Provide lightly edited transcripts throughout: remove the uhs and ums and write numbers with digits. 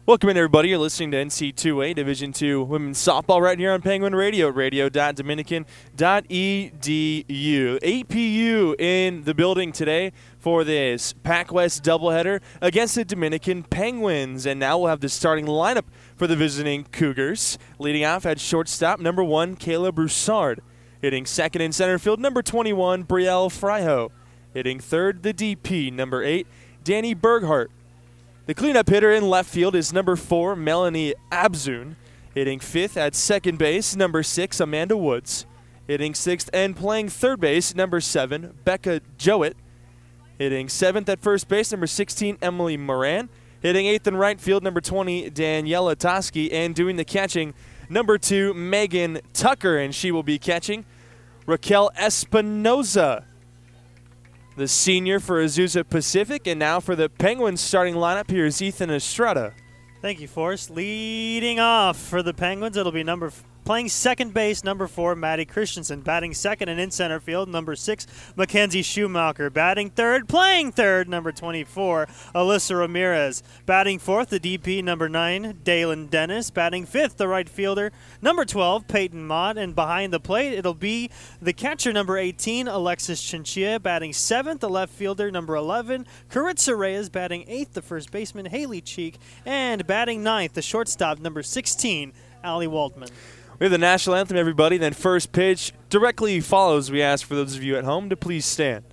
Welcome in, everybody. You're listening to NC2A Division II Women's Softball right here on Penguin Radio at radio.dominican.edu. APU in the building today for this Pac West doubleheader against the Dominican Penguins. And now we'll have the starting lineup for the visiting Cougars. Leading off at shortstop, number 1, Kayla Broussard. Hitting second in center field, number 21, Brielle Fryho. Hitting third, the DP, number 8, Danny Berghart. The cleanup hitter in left field is number 4, Melanie Abzun. Hitting fifth at second base, number 6, Amanda Woods. Hitting sixth and playing third base, number 7, Becca Jowett. Hitting seventh at first base, number 16, Emily Moran. Hitting eighth in right field, number 20, Daniela Toski. And doing the catching, number 2, Megan Tucker. And she will be catching Raquel Espinoza, the senior for Azusa Pacific. And now for the Penguins starting lineup, here's Ethan Estrada. Thank you, Forrest. Leading off for the Penguins, it'll be playing second base, number 4, Maddie Christensen. Batting second and in center field, number 6, Mackenzie Schumacher. Batting third, playing third, number 24, Alyssa Ramirez. Batting fourth, the DP, number 9, Dalen Dennis. Batting fifth, the right fielder, number 12, Peyton Mott. And behind the plate, it'll be the catcher, number 18, Alexis Chinchilla. Batting seventh, the left fielder, number 11, Caritza Reyes. Batting eighth, the first baseman, Haley Cheek. And batting ninth, the shortstop, number 16, Allie Waldman. We have the national anthem, everybody. Then first pitch directly follows. We ask for those of you at home to please stand.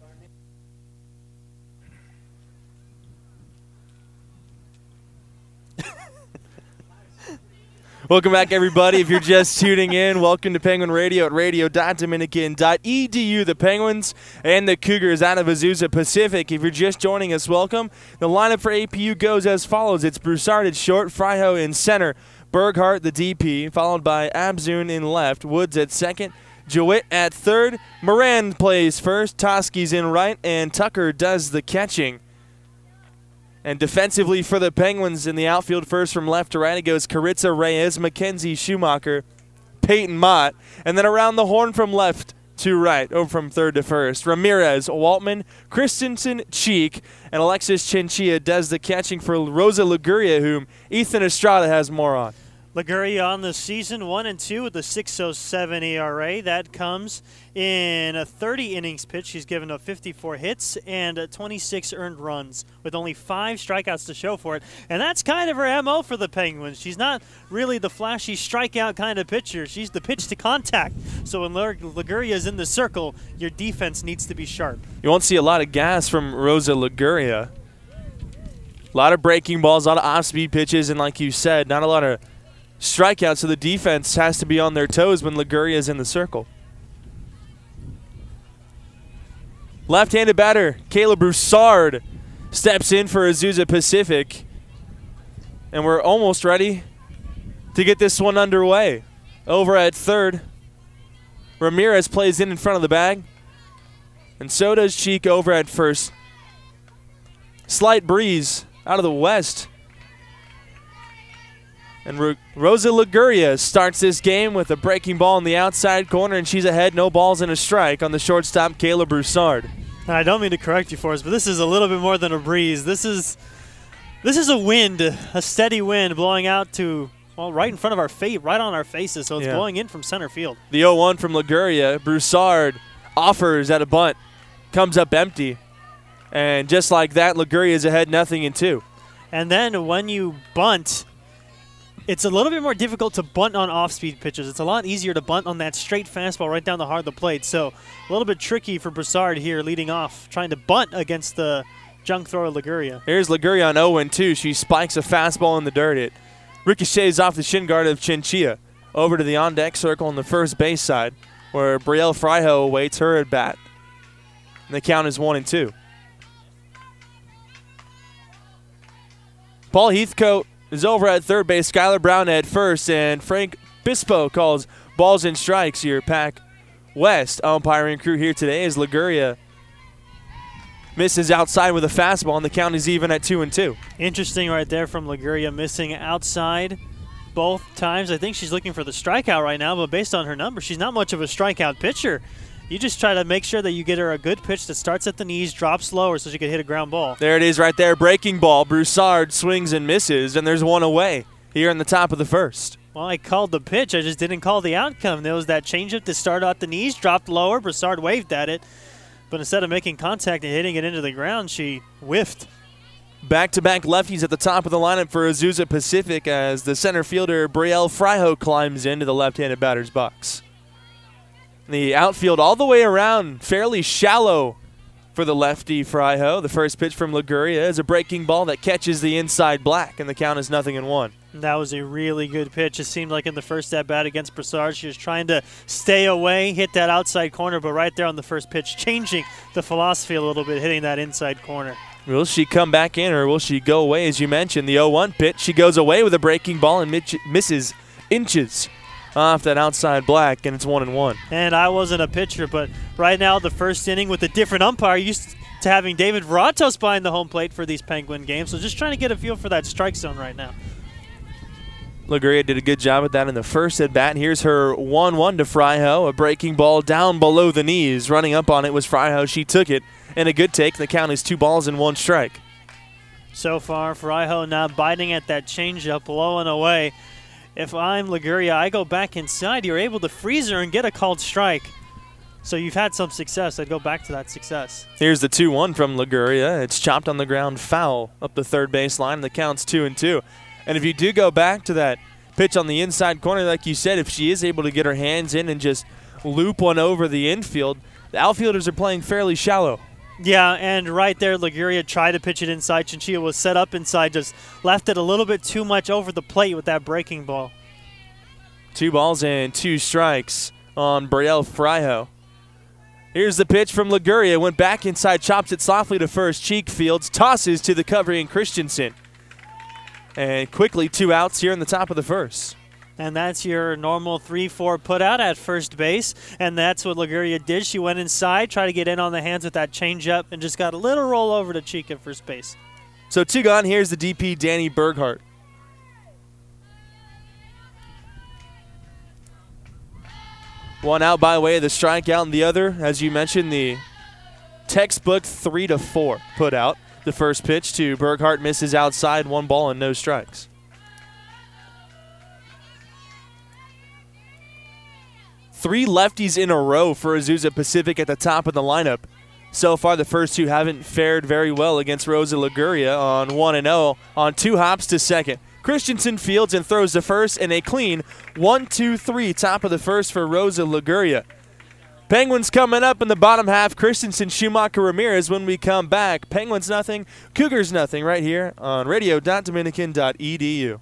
Welcome back, everybody. If you're just tuning in, welcome to Penguin Radio at radio.dominican.edu. The Penguins and the Cougars out of Azusa Pacific. If you're just joining us, welcome. The lineup for APU goes as follows. It's Broussard at short, Fryho in center, Berghart, the DP, followed by Abzun in left, Woods at second, Jowett at third, Moran plays first, Toski's in right, and Tucker does the catching. And defensively for the Penguins in the outfield, first from left to right, it goes Caritza Reyes, Mackenzie Schumacher, Peyton Mott, and then around the horn from left to right, over from third to first, Ramirez, Waltman, Christensen, Cheek, and Alexis Chinchilla does the catching for Rosa Liguria, whom Ethan Estrada has more on. Liguria on the season, 1-2 with a 6.07 ERA. That comes in a 30 innings pitch. She's given up 54 hits and 26 earned runs with only 5 strikeouts to show for it. And that's kind of her MO for the Penguins. She's not really the flashy strikeout kind of pitcher. She's the pitch to contact. So when Liguria is in the circle, your defense needs to be sharp. You won't see a lot of gas from Rosa Liguria. A lot of breaking balls, a lot of off-speed pitches, and like you said, not a lot of strikeouts, so the defense has to be on their toes when Liguria is in the circle. Left-handed batter, Kayla Broussard, steps in for Azusa Pacific. And we're almost ready to get this one underway. Over at third, Ramirez plays in front of the bag. And so does Cheek over at first. Slight breeze out of the west. And Rosa Liguria starts this game with a breaking ball in the outside corner, and she's ahead, no balls and a strike on the shortstop, Kayla Broussard. And I don't mean to correct you, Forrest, but this is a little bit more than a breeze. This is a wind, a steady wind blowing out to, well, right in front of our face, right on our faces, so it's blowing in from center field. The 0-1 from Liguria. Broussard offers at a bunt, comes up empty. And just like that, Liguria is ahead 0-2. And then when you bunt, it's a little bit more difficult to bunt on off-speed pitches. It's a lot easier to bunt on that straight fastball right down the heart of the plate. So a little bit tricky for Broussard here leading off, trying to bunt against the junk thrower Liguria. Here's Liguria on 0-2. She spikes a fastball in the dirt. It ricochets off the shin guard of Chinchilla over to the on-deck circle on the first base side where Brielle Fryho awaits her at bat. And the count is 1-2. Paul Heathcote is over at third base, Skylar Brown at first, and Frank Bispo calls balls and strikes. Your Pac West umpiring crew here today as Liguria misses outside with a fastball, and the count is even at 2-2. Interesting right there from Liguria, missing outside both times. I think she's looking for the strikeout right now, but based on her numbers, she's not much of a strikeout pitcher. You just try to make sure that you get her a good pitch that starts at the knees, drops lower so she can hit a ground ball. There it is right there, breaking ball. Broussard swings and misses, and there's one away here in the top of the first. Well, I called the pitch. I just didn't call the outcome. There was that changeup to start out the knees, dropped lower. Broussard waved at it, but instead of making contact and hitting it into the ground, she whiffed. Back-to-back lefties at the top of the lineup for Azusa Pacific as the center fielder, Brielle Fryho, climbs into the left-handed batter's box. The outfield all the way around, fairly shallow for the lefty Fryho. The first pitch from Liguria is a breaking ball that catches the inside black, and the count is 0-1. That was a really good pitch. It seemed like in the first at-bat against Broussard, she was trying to stay away, hit that outside corner, but right there on the first pitch, changing the philosophy a little bit, hitting that inside corner. Will she come back in, or will she go away? As you mentioned, the 0-1 pitch, she goes away with a breaking ball and misses inches off that outside black, and it's 1-1. And I wasn't a pitcher, but right now the first inning with a different umpire, used to having David Veratos behind the home plate for these Penguin games, so just trying to get a feel for that strike zone right now. Liguria did a good job at that in the first at-bat. Here's her 1-1 to Fryho, a breaking ball down below the knees. Running up on it was Fryho. She took it, and a good take. The count is 2 balls and 1 strike. So far, Fryho now biting at that changeup, blowing away. If I'm Liguria, I go back inside. You're able to freeze her and get a called strike. So you've had some success. I'd go back to that success. Here's the 2-1 from Liguria. It's chopped on the ground, foul up the third base line. The count's 2-2. And if you do go back to that pitch on the inside corner, like you said, if she is able to get her hands in and just loop one over the infield, the outfielders are playing fairly shallow. Yeah, and right there, Liguria tried to pitch it inside. Chinchilla was set up inside, just left it a little bit too much over the plate with that breaking ball. 2 balls and 2 strikes on Brielle Fryho. Here's the pitch from Liguria. Went back inside, chops it softly to first. Cheek fields, tosses to the covering Christensen. And quickly 2 outs here in the top of the first. And that's your normal 3-4 put out at first base. And that's what Liguria did. She went inside, tried to get in on the hands with that changeup, and just got a little roll over to Cheek at first base. So 2 gone. Here's the DP, Danny Berghardt. One out by way of the strikeout, and the other, as you mentioned, the textbook 3-4 put out. The first pitch to Berghardt misses outside, 1 ball and no strikes. Three lefties in a row for Azusa Pacific at the top of the lineup. So far, the first 2 haven't fared very well against Rosa Liguria on 1-0 on 2 hops to second. Christensen fields and throws the first, and a clean 1-2-3 top of the first for Rosa Liguria. Penguins coming up in the bottom half. Christensen, Schumacher, Ramirez when we come back. Penguins nothing, Cougars nothing right here on radio.dominican.edu.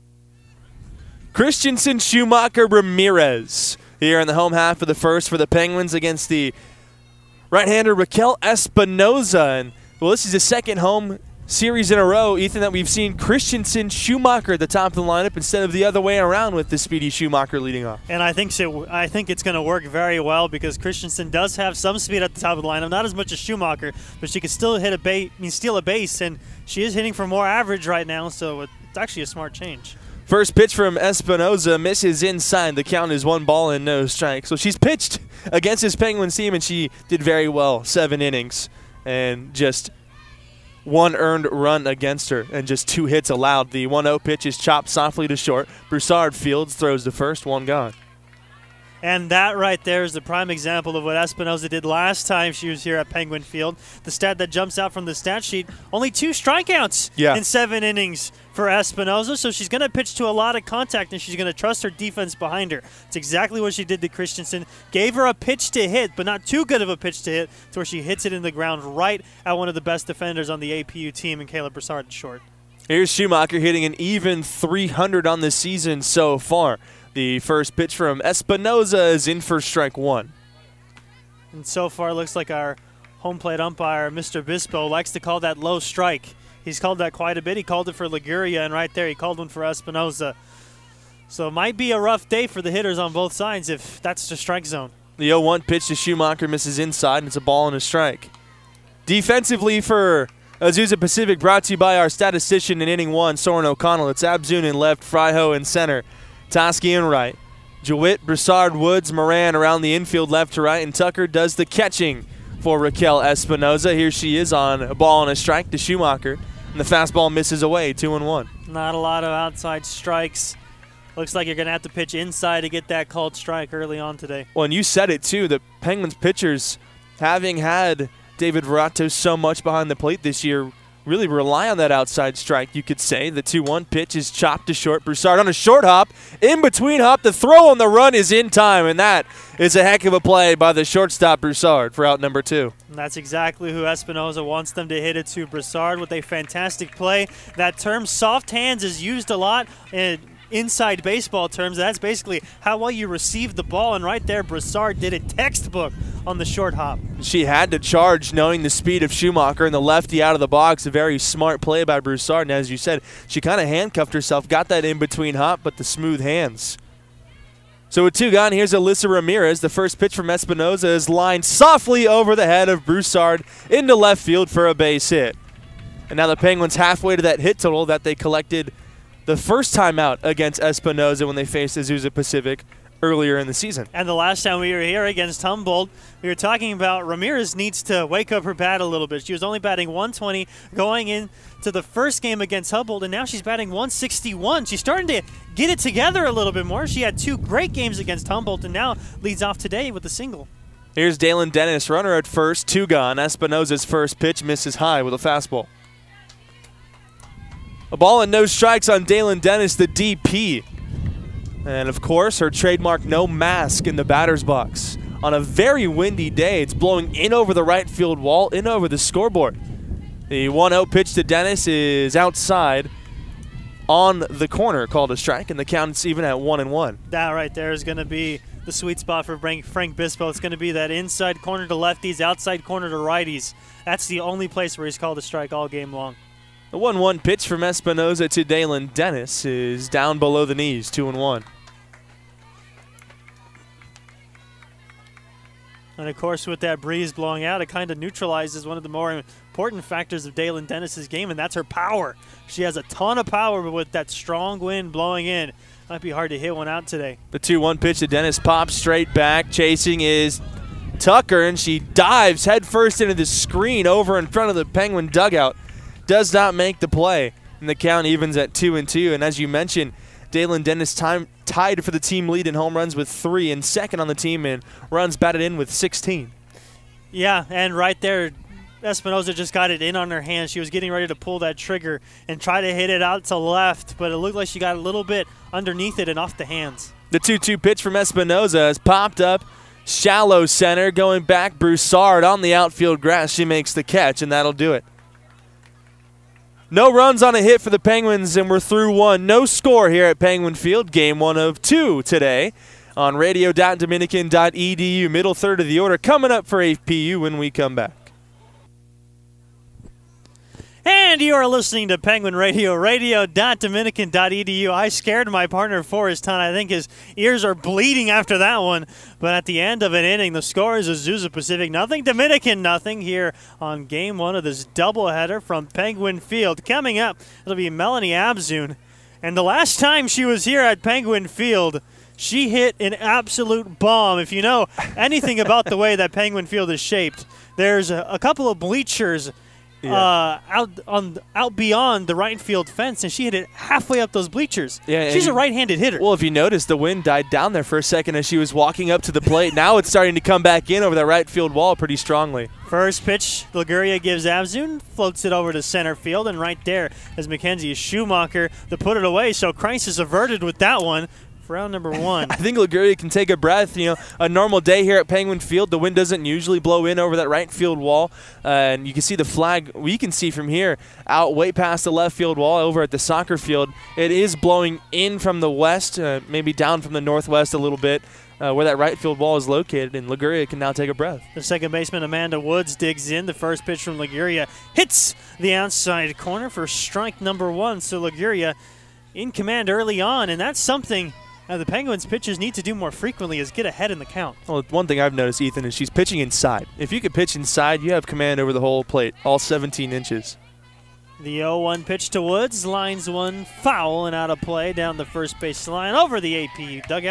Christensen, Schumacher, Ramirez here in the home half of the first for the Penguins against the right-hander Raquel Espinoza. And, well, this is the second home series in a row, Ethan, that we've seen Christensen Schumacher at the top of the lineup instead of the other way around with the speedy Schumacher leading off. And I think so. I think it's going to work very well because Christensen does have some speed at the top of the lineup, not as much as Schumacher, but she can still hit steal a base, and she is hitting for more average right now, so it's actually a smart change. First pitch from Espinoza misses inside. The count is 1 ball and no strike. So she's pitched against this Penguins team, and she did very well. 7 innings and just 1 earned run against her and just 2 hits allowed. The 1-0 pitch is chopped softly to short. Broussard fields, throws the first, 1 gone. And that right there is the prime example of what Espinoza did last time she was here at Penguin Field. The stat that jumps out from the stat sheet, only 2 strikeouts in 7 innings for Espinoza. So she's going to pitch to a lot of contact, and she's going to trust her defense behind her. It's exactly what she did to Christensen. Gave her a pitch to hit, but not too good of a pitch to hit, to where she hits it in the ground right at one of the best defenders on the APU team, and Caleb Broussard short. Here's Schumacher hitting an even 300 on the season so far. The first pitch from Espinoza is in for strike 1. And so far, looks like our home plate umpire, Mr. Bispo, likes to call that low strike. He's called that quite a bit. He called it for Liguria, and right there he called one for Espinoza. So it might be a rough day for the hitters on both sides if that's the strike zone. The 0-1 pitch to Schumacher misses inside, and it's a ball and a strike. Defensively for Azusa Pacific, brought to you by our statistician in inning 1, Soren O'Connell. It's Abzun in left, Fryho in center, Toski in right, Jewett, Broussard, Woods, Moran around the infield left to right, and Tucker does the catching for Raquel Espinoza. Here she is on a ball and a strike to Schumacher, and the fastball misses away, 2-1. Not a lot of outside strikes. Looks like you're going to have to pitch inside to get that called strike early on today. Well, and you said it too, the Penguins pitchers, having had David Verato so much behind the plate this year, really rely on that outside strike, you could say. The 2-1 pitch is chopped to short. Broussard on a short hop. In between hop, the throw on the run is in time, and that is a heck of a play by the shortstop Broussard for out number 2. And that's exactly who Espinoza wants them to hit it to. Broussard with a fantastic play. That term soft hands is used a lot in inside baseball terms. That's basically how well you receive the ball, and right there Broussard did it textbook on the short hop. She had to charge knowing the speed of Schumacher and the lefty out of the box. A very smart play by Broussard, and as you said, she kind of handcuffed herself, got that in-between hop, but the smooth hands. So with 2 gone, here's Alyssa Ramirez. The first pitch from Espinoza is lined softly over the head of Broussard into left field for a base hit. And now the Penguins halfway to that hit total that they collected the first time out against Espinoza when they faced Azusa Pacific earlier in the season. And the last time we were here against Humboldt, we were talking about Ramirez needs to wake up her bat a little bit. She was only batting 120 going into the first game against Humboldt, and now she's batting 161. She's starting to get it together a little bit more. She had 2 great games against Humboldt and now leads off today with a single. Here's Dalen Dennis, runner at first, 2 gone. Espinoza's first pitch misses high with a fastball. A ball and no strikes on Dalen Dennis, the DP. And, of course, her trademark no mask in the batter's box. On a very windy day, it's blowing in over the right field wall, in over the scoreboard. The 1-0 pitch to Dennis is outside on the corner, called a strike, and the count's even at 1-1. That right there is going to be the sweet spot for Frank Bispo. It's going to be that inside corner to lefties, outside corner to righties. That's the only place where he's called a strike all game long. The 1-1 pitch from Espinoza to Dalen Dennis is down below the knees, 2-1. And, of course, with that breeze blowing out, it kind of neutralizes one of the more important factors of Dalen Dennis's game, and that's her power. She has a ton of power, but with that strong wind blowing in, might be hard to hit one out today. The 2-1 pitch to Dennis pops straight back. Chasing is Tucker, and she dives headfirst into the screen over in front of the Penguin dugout. Does not make the play, and the count evens at 2-2. And as you mentioned, Dalen Dennis tied for the team lead in home runs with 3 and second on the team in runs batted in with 16. Yeah, and right there, Espinoza just got it in on her hand. She was getting ready to pull that trigger and try to hit it out to left, but it looked like she got a little bit underneath it and off the hands. The 2-2 pitch from Espinoza has popped up. Shallow center, going back. Broussard on the outfield grass. She makes the catch, and that'll do it. No runs on a hit for the Penguins, and we're through 1. No score here at Penguin Field. Game 1 of 2 today on radio.dominican.edu. Middle third of the order coming up for APU when we come back. And you are listening to Penguin Radio, radio.dominican.edu. I scared my partner Forrest Ton. I think his ears are bleeding after that one. But at the end of an inning, the score is Azusa Pacific nothing, Dominican nothing here on Game 1 of this doubleheader from Penguin Field. Coming up, it'll be Melanie Abzun. And the last time she was here at Penguin Field, she hit an absolute bomb. If you know anything about the way that Penguin Field is shaped, there's a couple of bleachers out beyond the right field fence, and she hit it halfway up those bleachers. Yeah, she's a right-handed hitter. Well, if you notice, the wind died down there for a second as she was walking up to the plate. Now it's starting to come back in over that right field wall pretty strongly. First pitch, Liguria gives Abzun, floats it over to center field, and right there is Mackenzie Schumacher to put it away. So Kreis is averted with that one. Round number 1. I think Liguria can take a breath. You know, a normal day here at Penguin Field, the wind doesn't usually blow in over that right field wall. And you can see the flag we can see from here out way past the left field wall over at the soccer field. It is blowing in from the west, maybe down from the northwest a little bit, where that right field wall is located, and Liguria can now take a breath. The second baseman, Amanda Woods, digs in. The first pitch from Liguria hits the outside corner for strike number 1. So Liguria in command early on, and that's something the Penguins pitchers need to do more frequently is get ahead in the count. Well, one thing I've noticed, Ethan, is she's pitching inside. If you could pitch inside, you have command over the whole plate, all 17 inches. The 0-1 pitch to Woods, lines one foul and out of play down the first base line over the APU dugout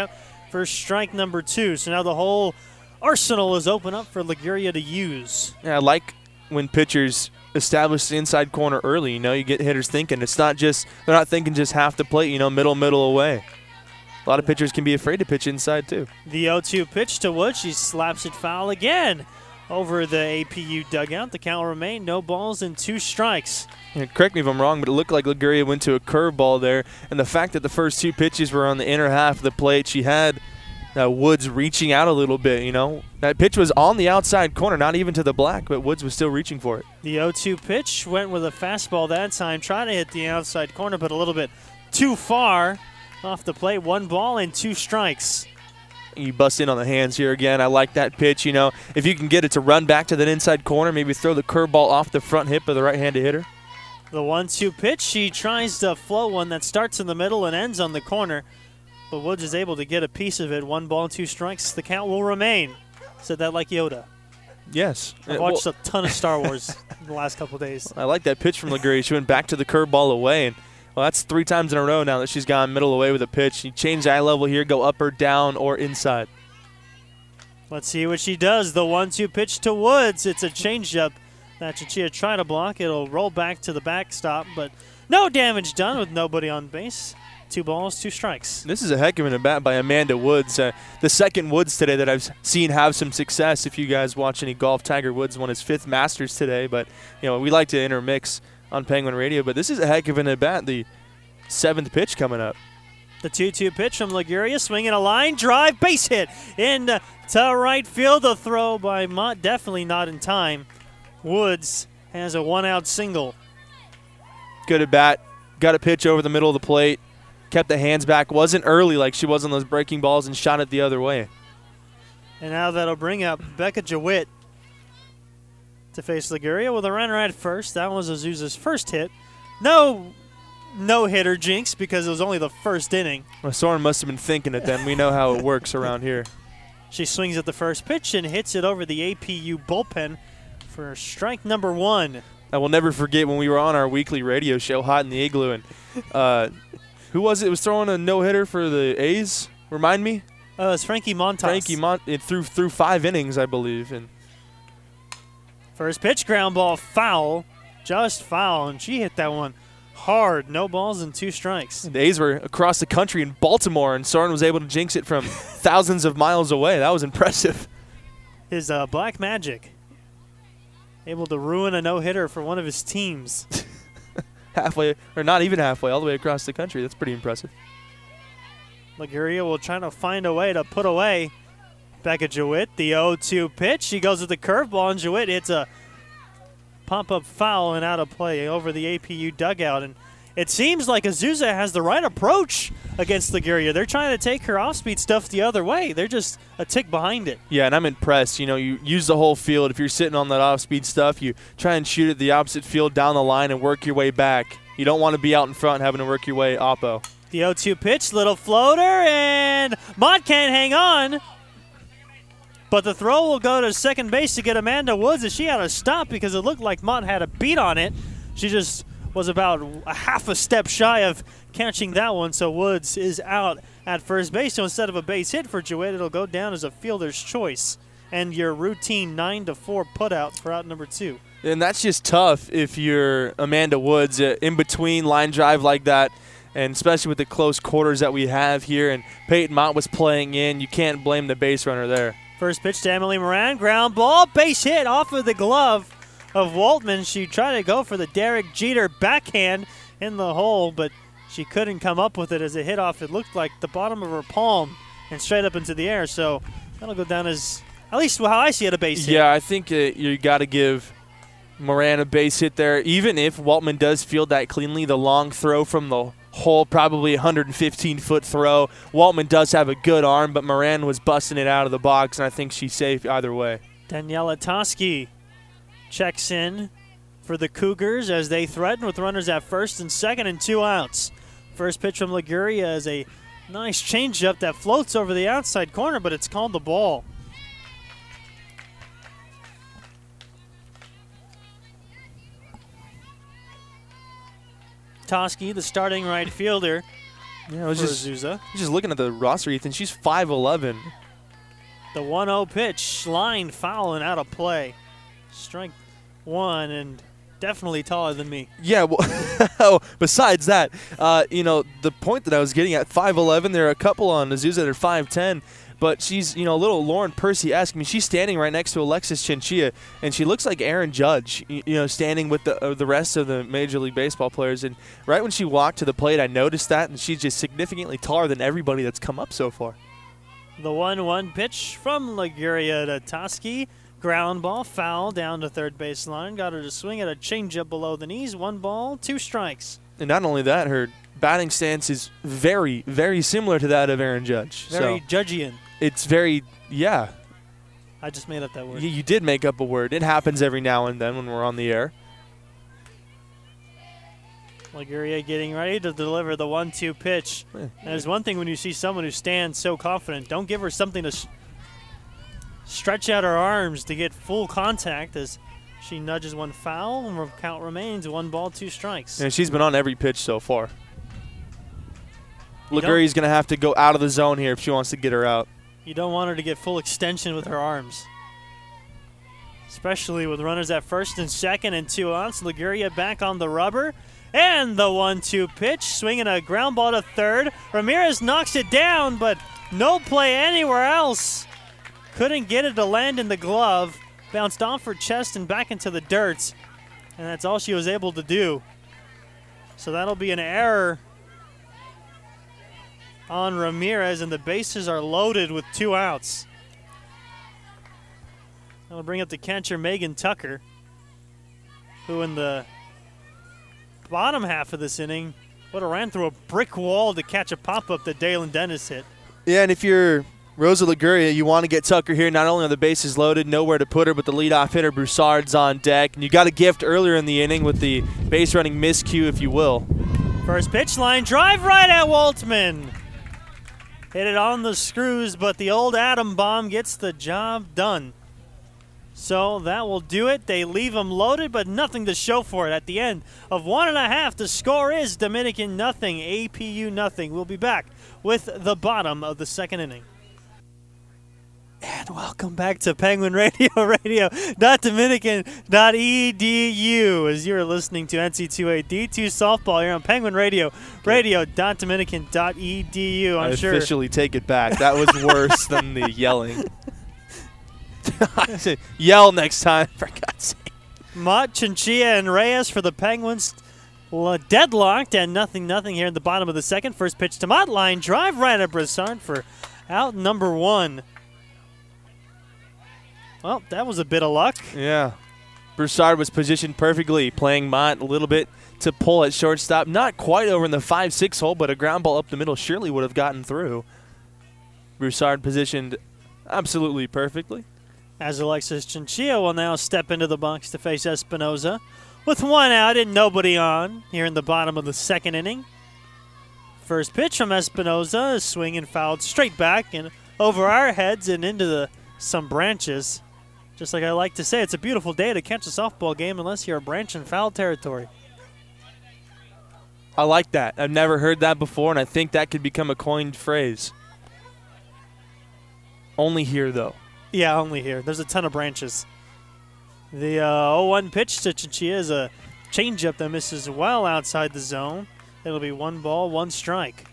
for strike number 2. So now the whole arsenal is open up for Liguria to use. Yeah, I like when pitchers establish the inside corner early. You get hitters thinking. It's not just, they're not thinking just half the plate, middle away. A lot of pitchers can be afraid to pitch inside too. The 0-2 pitch to Wood. She slaps it foul again over the APU dugout. The count will remain no balls and 2 strikes. Yeah, correct me if I'm wrong, but it looked like Liguria went to a curveball there. And the fact that the first 2 pitches were on the inner half of the plate, she had Woods reaching out a little bit, That pitch was on the outside corner, not even to the black, but Woods was still reaching for it. The 0-2 pitch went with a fastball that time, trying to hit the outside corner, but a little bit too far off the plate. 1 ball and 2 strikes. You bust in on the hands here again. I like that pitch, If you can get it to run back to that inside corner, maybe throw the curveball off the front hip of the right-handed hitter. The 1-2 pitch, she tries to flow one that starts in the middle and ends on the corner. But Woods is able to get a piece of it. 1 ball, 2 strikes. The count will remain. Said that like Yoda. Yes. I've watched a ton of Star Wars in the last couple of days. I like that pitch from Liguria. She went back to the curveball away. And, that's 3 times in a row now that she's gone middle away with a pitch. She changed eye level here, go up or down or inside. Let's see what she does. The 1-2 pitch to Woods. It's a changeup that Chichia tried to block. It'll roll back to the backstop, but no damage done with nobody on base. 2 balls, 2 strikes. This is a heck of an at-bat by Amanda Woods. The second Woods today that I've seen have some success. If you guys watch any golf, Tiger Woods won his 5th Masters today. But, we like to intermix on Penguin Radio. But this is a heck of an at-bat. The 7th pitch coming up. The 2-2 pitch from Liguria, swinging a line drive, base hit in to right field. The throw by Mott, definitely not in time. Woods has a 1-out single. Good at-bat. Got a pitch over the middle of the plate. Kept the hands back. Wasn't early like she was on those breaking balls and shot it the other way. And now that'll bring up Becca Jewett to face Liguria with a runner at first. That was Azusa's first hit. No-hitter jinx because it was only the first inning. Well, Soren must have been thinking it then. We know how it works around here. She swings at the first pitch and hits it over the APU bullpen for strike number 1. I will never forget when we were on our weekly radio show, Hot in the Igloo, and who was it? Was throwing a no-hitter for the A's? Remind me. It's Frankie Montas. It threw 5 innings, I believe. And first pitch, ground ball, foul, just foul, and she hit that one hard. No balls and 2 strikes. The A's were across the country in Baltimore, and Soren was able to jinx it from thousands of miles away. That was impressive. His black magic, able to ruin a no-hitter for one of his teams. Halfway, or not even halfway, all the way across the country. That's pretty impressive. Liguria will try to find a way to put away Becca Jewett. The 0-2 pitch. She goes with the curveball, and Jewett hits a pump-up foul and out of play over the APU dugout. And it seems like Azusa has the right approach against Liguria. They're trying to take her off-speed stuff the other way. They're just a tick behind it. Yeah, and I'm impressed. You use the whole field. If you're sitting on that off-speed stuff, you try and shoot it the opposite field down the line and work your way back. You don't want to be out in front having to work your way oppo. The 0-2 pitch, little floater, and Mott can't hang on. But the throw will go to second base to get Amanda Woods, as she had to stop because it looked like Mott had a beat on it. She just was about a half a step shy of catching that one, so Woods is out at first base. So instead of a base hit for Jewett, it'll go down as a fielder's choice. And your routine 9-4 putout for out number 2. And that's just tough if you're Amanda Woods in between line drive like that, and especially with the close quarters that we have here. And Peyton Mott was playing in. You can't blame the base runner there. First pitch to Emily Moran, ground ball, base hit off of the glove of Waltman. She tried to go for the Derek Jeter backhand in the hole, but she couldn't come up with it as it hit off. It looked like the bottom of her palm and straight up into the air. So that'll go down as, at least how I see it, a base hit. Yeah, I think you got to give Moran a base hit there. Even if Waltman does field that cleanly, the long throw from the hole, probably a 115-foot throw. Waltman does have a good arm, but Moran was busting it out of the box, and I think she's safe either way. Daniela Toski checks in for the Cougars as they threaten with runners at first and second and 2 outs. First pitch from Liguria is a nice changeup that floats over the outside corner, but it's called the ball. Toski, the starting right fielder, Yeah, I was for just Azusa. looking at the roster, Ethan. She's 5'11". The 1-0 pitch, line foul and out of play. Strike one, and definitely taller than me. Yeah, well, besides that, the point that I was getting at, 5'11", there are a couple on Azusa that are 5'10", but she's, a little Lauren Percy-esque. I mean, she's standing right next to Alexis Chinchilla, and she looks like Aaron Judge, standing with the rest of the Major League Baseball players. And right when she walked to the plate, I noticed that, and she's just significantly taller than everybody that's come up so far. The 1-1 pitch from Liguria to Toski. Ground ball, foul down to third baseline. Got her to swing at a changeup below the knees. 1 ball, 2 strikes. And not only that, her batting stance is very, very similar to that of Aaron Judge. Very Judgian. It's very, yeah. I just made up that word. You did make up a word. It happens every now and then when we're on the air. Liguria getting ready to deliver the 1-2 pitch. And there's one thing when you see someone who stands so confident, don't give her something to stretch out her arms to get full contact as she nudges one foul, and count remains 1 ball, 2 strikes. And she's been on every pitch so far. Liguria's going to have to go out of the zone here if she wants to get her out. You don't want her to get full extension with her arms, especially with runners at first and second and 2 outs. Liguria back on the rubber. And the 1-2 pitch, swinging a ground ball to third. Ramirez knocks it down, but no play anywhere else. Couldn't get it to land in the glove. Bounced off her chest and back into the dirt. And that's all she was able to do. So that'll be an error on Ramirez, and the bases are loaded with 2 outs. That'll bring up the catcher, Megan Tucker, who in the bottom half of this inning would have ran through a brick wall to catch a pop-up that Dalen Dennis hit. Yeah, and if you're Rosa Liguria, you want to get Tucker here. Not only are the bases loaded, nowhere to put her, but the leadoff hitter, Broussard's on deck. And you got a gift earlier in the inning with the base-running miscue, if you will. First pitch, line drive right at Waltman. Hit it on the screws, but the old atom bomb gets the job done. So that will do it. They leave them loaded, but nothing to show for it. At the end of 1.5, the score is Dominican nothing, APU nothing. We'll be back with the bottom of the second inning. And welcome back to Penguin Radio, radio.dominican.edu, as you're listening to NC2A D2 softball here on Penguin Radio, radio.dominican.edu. I officially take it back. That was worse than the yelling. Yell next time, for God's sake. Mott, Chinchilla, and Reyes for the Penguins. Deadlocked and 0-0 here in the bottom of the second. First pitch to Mott, line drive right at Broussard for out number 1. Well, that was a bit of luck. Yeah. Broussard was positioned perfectly, playing Mott a little bit to pull at shortstop. Not quite over in the 5-6 hole, but a ground ball up the middle surely would have gotten through. Broussard positioned absolutely perfectly. As Alexis Chinchilla will now step into the box to face Espinoza. With 1 out and nobody on here in the bottom of the second inning. First pitch from Espinoza, a swing and fouled straight back and over our heads and into some branches. Just like I like to say, it's a beautiful day to catch a softball game unless you're a branch in foul territory. I like that. I've never heard that before, and I think that could become a coined phrase. Only here, though. Yeah, only here. There's a ton of branches. The 0-1 pitch to Chinchilla is a changeup that misses well outside the zone. It'll be 1 ball, 1 strike.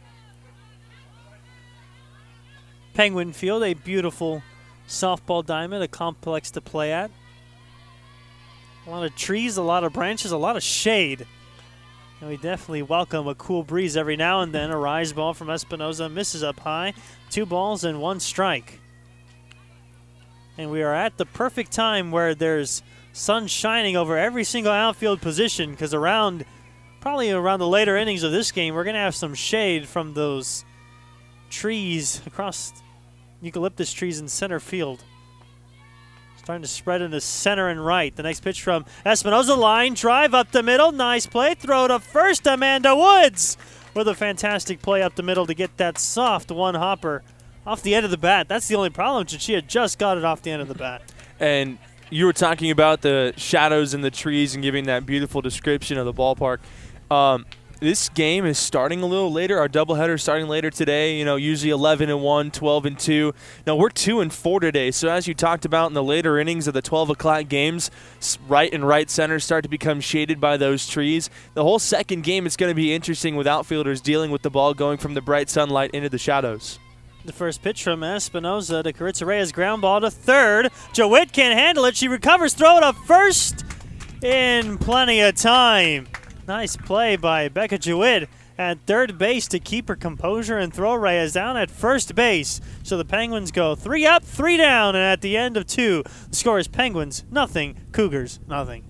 Penguin Field, a beautiful softball diamond, a complex to play at. A lot of trees, a lot of branches, a lot of shade. And we definitely welcome a cool breeze every now and then. A rise ball from Espinoza misses up high. 2 balls and 1 strike. And we are at the perfect time where there's sun shining over every single outfield position, because probably around the later innings of this game, we're going to have some shade from those trees across eucalyptus trees in center field. Starting to spread into center and right. The next pitch from Espinoza, line drive up the middle. Nice play. Throw to first. Amanda Woods with a fantastic play up the middle to get that soft 1-hopper off the end of the bat. That's the only problem. Chinchilla just got it off the end of the bat. And you were talking about the shadows in the trees and giving that beautiful description of the ballpark. this game is starting a little later. Our doubleheader is starting later today. Usually 11-1, 12-2. Now we're 2-4 today. So as you talked about in the later innings of the 12 o'clock games, right and right center start to become shaded by those trees. The whole second game is going to be interesting with outfielders dealing with the ball going from the bright sunlight into the shadows. The first pitch from Espinoza to Caritza Reyes, ground ball to third. Jowett can't handle it. She recovers, throw it up first in plenty of time. Nice play by Becca Jowett at third base to keep her composure and throw Reyes down at first base. So the Penguins go 3 up, 3 down, and at the end of 2, the score is Penguins nothing, Cougars nothing.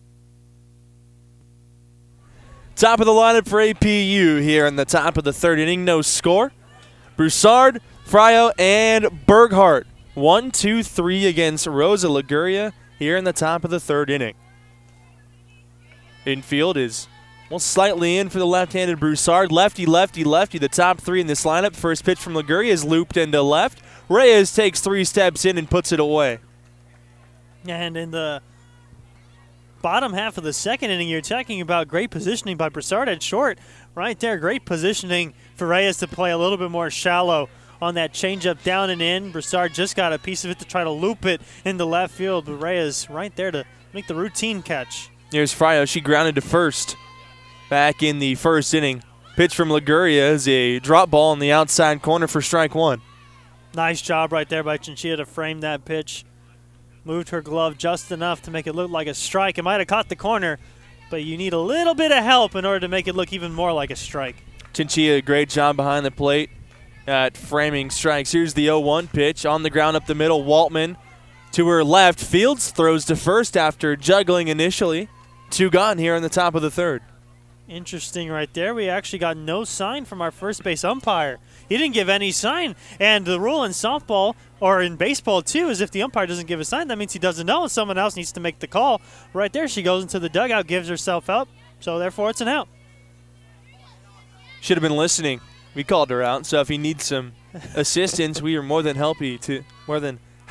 Top of the lineup for APU here in the top of the third inning. No score. Broussard, Fryo, and Berghardt. 1-2-3 against Rosa Liguria here in the top of the third inning. Infield is slightly in for the left-handed Broussard. Lefty, lefty, lefty. The top three in this lineup. First pitch from Liguria is looped into left. Reyes takes 3 steps in and puts it away. And in the bottom half of the second inning, you're talking about great positioning by Broussard at short. Right there, great positioning for Reyes to play a little bit more shallow on that changeup down and in. Broussard just got a piece of it to try to loop it into left field, but Reyes right there to make the routine catch. Here's Fryo. She grounded to first back in the first inning. Pitch from Liguria is a drop ball in the outside corner for strike one. Nice job right there by Chinchilla to frame that pitch. Moved her glove just enough to make it look like a strike. It might have caught the corner, but you need a little bit of help in order to make it look even more like a strike. Chinchilla, great job behind the plate at framing strikes. Here's the 0-1 pitch on the ground up the middle. Waltman to her left. Fields throws to first after juggling initially. 2 gone here in the top of the third. Interesting right there. We actually got no sign from our first base umpire. He didn't give any sign. And the rule in softball, or in baseball too, is if the umpire doesn't give a sign, that means he doesn't know and someone else needs to make the call. Right there, she goes into the dugout, gives herself up, so therefore it's an out. Should have been listening. We called her out, so if he needs some assistance, we are more than happy to help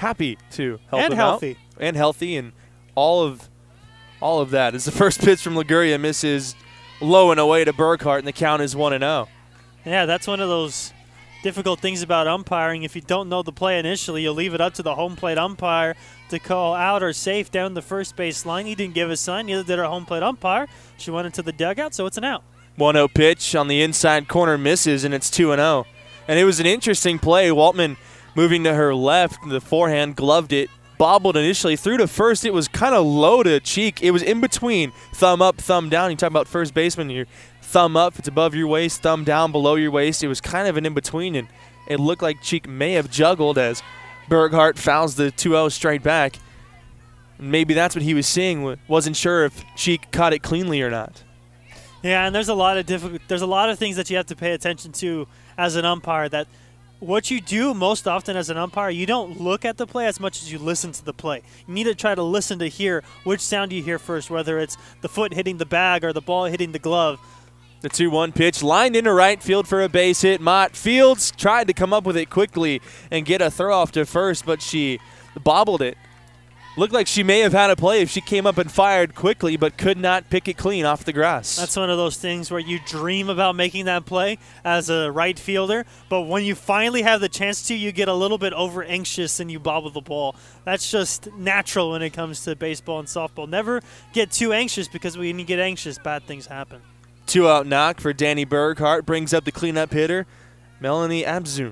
and him healthy. out. And healthy, and all of that. As the first pitch from Liguria misses low and away to Berghardt, and the count is 1-0. Yeah, that's one of those difficult things about umpiring. If you don't know the play initially, you'll leave it up to the home plate umpire to call out or safe down the first base line. He didn't give a sign, neither did our home plate umpire. She went into the dugout, so it's an out. 1-0 pitch on the inside corner misses, and it's 2-0. And it was an interesting play. Waltman moving to her left, the forehand gloved it, bobbled initially, threw to first. It was kind of low to cheek. It was in between thumb up, thumb down. You talk about first baseman, your thumb up, it's above your waist, thumb down, below your waist. It was kind of an in-between, and it looked like Cheek may have juggled as Berghardt fouls the 2-0 straight back. Maybe that's what he was seeing. Wasn't sure if Cheek caught it cleanly or not. Yeah, and there's a lot of things that you have to pay attention to as an umpire. That what you do most often as an umpire, you don't look at the play as much as you listen to the play. You need to try to listen to hear which sound you hear first, whether it's the foot hitting the bag or the ball hitting the glove. The 2-1 pitch lined into right field for a base hit. Mott Fields tried to come up with it quickly and get a throw off to first, but she bobbled it. Looked like she may have had a play if she came up and fired quickly, but could not pick it clean off the grass. That's one of those things where you dream about making that play as a right fielder, but when you finally have the chance to, you get a little bit over anxious and you bobble the ball. That's just natural when it comes to baseball and softball. Never get too anxious, because when you get anxious, bad things happen. 2-out knock for Danny Berghardt brings up the cleanup hitter, Melanie Abzun.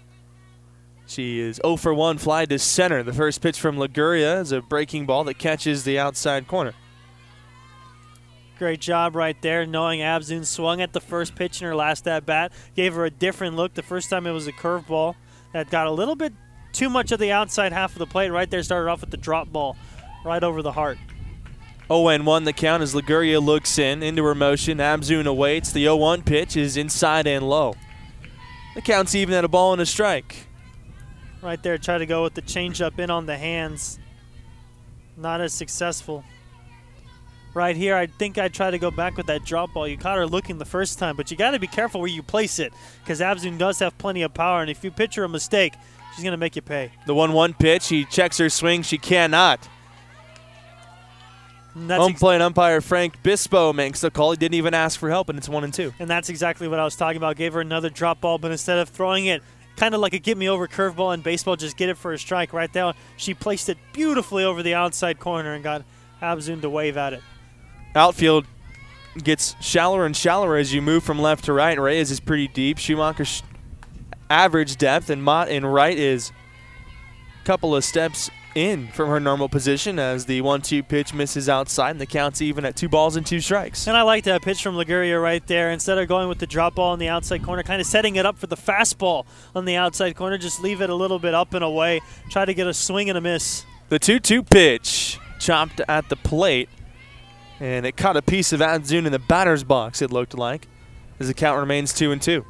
She is 0 for 1, fly to center. The first pitch from Liguria is a breaking ball that catches the outside corner. Great job right there, knowing Abzun swung at the first pitch in her last at-bat. Gave her a different look. The first time it was a curveball that got a little bit too much of the outside half of the plate. Right there, started off with the drop ball right over the heart. 0-1 the count as Liguria looks into her motion. Abzun awaits. The 0-1 pitch is inside and low. The count's even at a ball and a strike. Right there, try to go with the changeup in on the hands. Not as successful. Right here, I think I tried to go back with that drop ball. You caught her looking the first time, but you got to be careful where you place it, because Abzun does have plenty of power, and if you pitch her a mistake, she's going to make you pay. The 1-1 pitch, he checks her swing. She cannot. Home plate umpire Frank Bispo makes the call. He didn't even ask for help, and it's 1-2. And that's exactly what I was talking about. Gave her another drop ball, but instead of throwing it kind of like a get-me-over curveball in baseball, just get it for a strike right there, she placed it beautifully over the outside corner and got Abzun to wave at it. Outfield gets shallower and shallower as you move from left to right. Reyes is pretty deep. Schumacher's average depth, and Mott in right is a couple of steps in from her normal position as the 1-2 pitch misses outside, and the count's even at 2-2 strikes. And I like that pitch from Liguria right there. Instead of going with the drop ball on the outside corner, kind of setting it up for the fastball on the outside corner, just leave it a little bit up and away, try to get a swing and a miss. The 2-2 pitch chopped at the plate, and it caught a piece of Abzun in the batter's box, it looked like, as the count remains 2-2.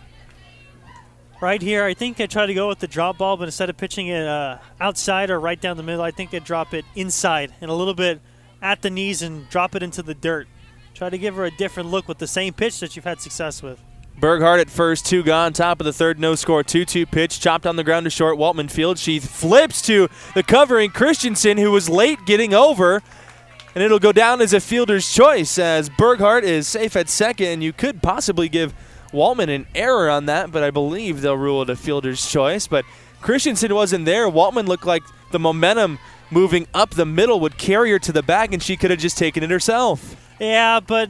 Right here, I think I try to go with the drop ball, but instead of pitching it outside or right down the middle, I think I'd drop it inside and a little bit at the knees and drop it into the dirt. Try to give her a different look with the same pitch that you've had success with. Burghardt at first, 2 gone. Top of the third, no score. 2-2 pitch, chopped on the ground to short. Waltman fields. She flips to the covering Christensen, who was late getting over. And it'll go down as a fielder's choice as Burghardt is safe at second. And you could possibly give Waltman an error on that, but I believe they'll rule it a fielder's choice. But Christensen wasn't there. Waltman looked like the momentum moving up the middle would carry her to the back, and she could have just taken it herself. Yeah, but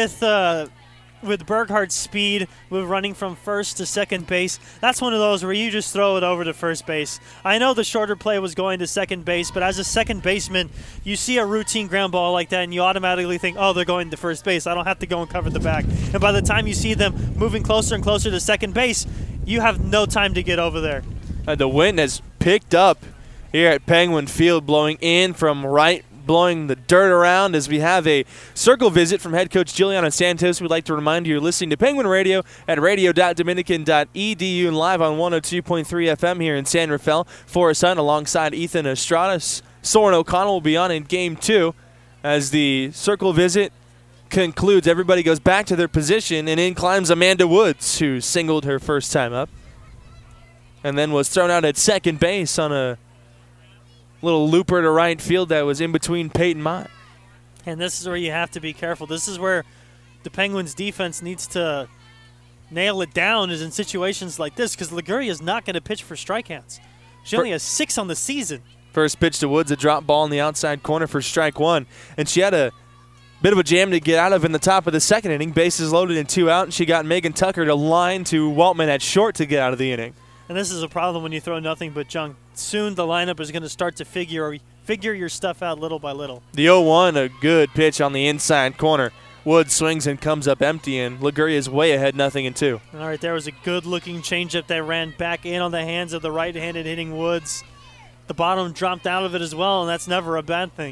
with Burghardt's speed, with running from first to second base, that's one of those where you just throw it over to first base. I know the shorter play was going to second base, but as a second baseman, you see a routine ground ball like that, and you automatically think, oh, they're going to first base. I don't have to go and cover the back. And by the time you see them moving closer and closer to second base, you have no time to get over there. The wind has picked up here at Penguin Field, blowing in from right, blowing the dirt around as we have a circle visit from head coach Juliana Santos. We'd like to remind you you're listening to Penguin Radio at radio.dominican.edu and live on 102.3 FM here in San Rafael. Forrest Hunt alongside Ethan Estrada. Soren O'Connell will be on in Game 2 as the circle visit concludes. Everybody goes back to their position, and in climbs Amanda Woods, who singled her first time up and then was thrown out at second base on a little looper to right field that was in between Peyton Mott. And this is where you have to be careful. This is where the Penguins' defense needs to nail it down, is in situations like this, because Liguria is not going to pitch for strikeouts. She only has 6 on the season. First pitch to Woods, a drop ball in the outside corner for strike 1. And she had a bit of a jam to get out of in the top of the second inning. Bases loaded and 2 out, and she got Megan Tucker to line to Waltman at short to get out of the inning. And this is a problem when you throw nothing but junk. Soon the lineup is going to start to figure your stuff out little by little. The 0-1, a good pitch on the inside corner. Woods swings and comes up empty, and Liguria is way ahead, 0-2. All right, there was a good-looking changeup that ran back in on the hands of the right-handed hitting Woods. The bottom dropped out of it as well, and that's never a bad thing.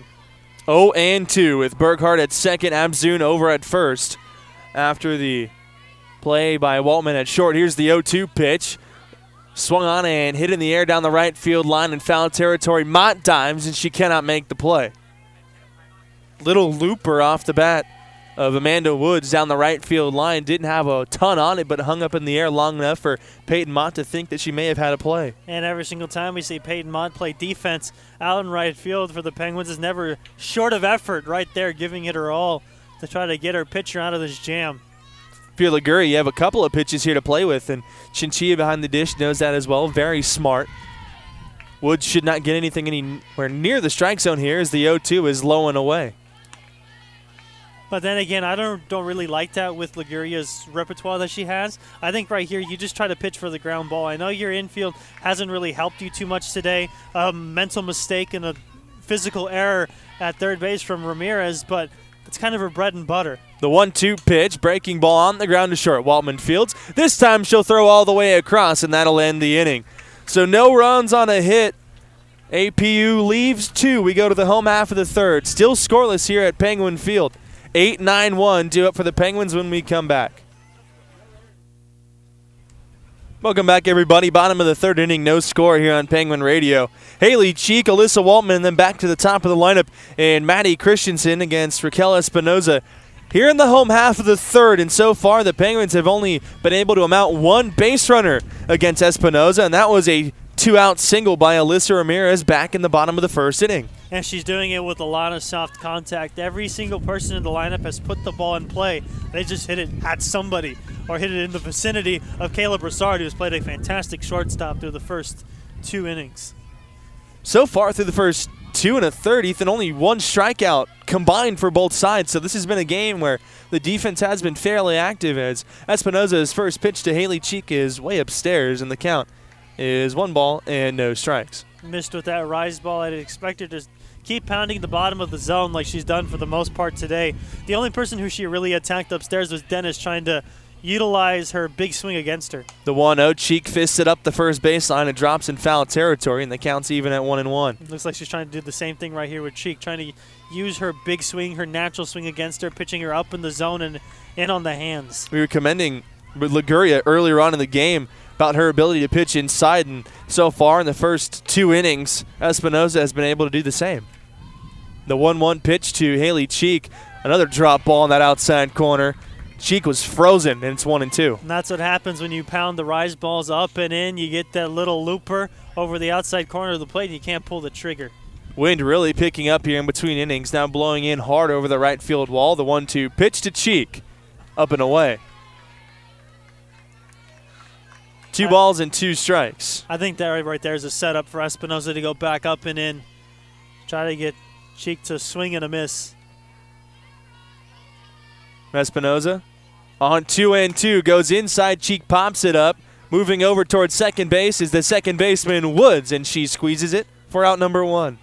0-2 with Burghardt at second, Abzun over at first. After the play by Waltman at short, here's the 0-2 pitch. Swung on and hit in the air down the right field line in foul territory. Mott dives, and she cannot make the play. Little looper off the bat of Amanda Woods down the right field line. Didn't have a ton on it, but hung up in the air long enough for Peyton Mott to think that she may have had a play. And every single time we see Peyton Mott play defense out in right field for the Penguins is never short of effort right there, giving it her all to try to get her pitcher out of this jam. If you're Liguria, you have a couple of pitches here to play with, and Chinchilla behind the dish knows that as well. Very smart. Woods should not get anything anywhere near the strike zone here as the 0-2 is low and away. But then again, I don't really like that with Liguria's repertoire that she has. I think right here you just try to pitch for the ground ball. I know your infield hasn't really helped you too much today. A mental mistake and a physical error at third base from Ramirez, but it's kind of her bread and butter. The 1-2 pitch, breaking ball on the ground to short. Waltman fields. This time she'll throw all the way across, and that'll end the inning. So no runs on a hit. APU leaves 2. We go to the home half of the third. Still scoreless here at Penguin Field. 8-9-1 due up for the Penguins when we come back. Welcome back, everybody. Bottom of the third inning, no score here on Penguin Radio. Haley Cheek, Alyssa Waltman, and then back to the top of the lineup, and Maddie Christensen against Raquel Espinoza. Here in the home half of the third, and so far the Penguins have only been able to amount 1 base runner against Espinoza, and that was a 2-out single by Alyssa Ramirez back in the bottom of the first inning. And she's doing it with a lot of soft contact. Every single person in the lineup has put the ball in play. They just hit it at somebody or hit it in the vicinity of Caleb Broussard, who's played a fantastic shortstop through the first 2 innings. So far through the first 2 1/3, Ethan, only 1 strikeout combined for both sides. So this has been a game where the defense has been fairly active, as Espinoza's first pitch to Haley Cheek is way upstairs, and the count is 1 ball and no strikes. Missed with that rise ball. I'd expect her to keep pounding the bottom of the zone like she's done for the most part today. The only person who she really attacked upstairs was Dennis, trying to utilize her big swing against her. The 1-0, Cheek fisted up the first baseline. It drops in foul territory, and the count's even at 1-1. Looks like she's trying to do the same thing right here with Cheek, trying to use her big swing, her natural swing against her, pitching her up in the zone and in on the hands. We were commending Liguria earlier on in the game about her ability to pitch inside, and so far in the first 2 innings, Espinoza has been able to do the same. The 1-1 pitch to Haley Cheek, another drop ball in that outside corner. Cheek was frozen, and it's 1-2. And that's what happens when you pound the rise balls up and in. You get that little looper over the outside corner of the plate, and you can't pull the trigger. Wind really picking up here in between innings, now blowing in hard over the right field wall. The 1-2 pitch to Cheek, up and away. 2 balls and 2 strikes. I think that right there is a setup for Espinoza to go back up and in. Try to get Cheek to swing and a miss. Espinoza on 2-2 goes inside. Cheek pops it up. Moving over towards second base is the second baseman Woods, and she squeezes it for out number 1.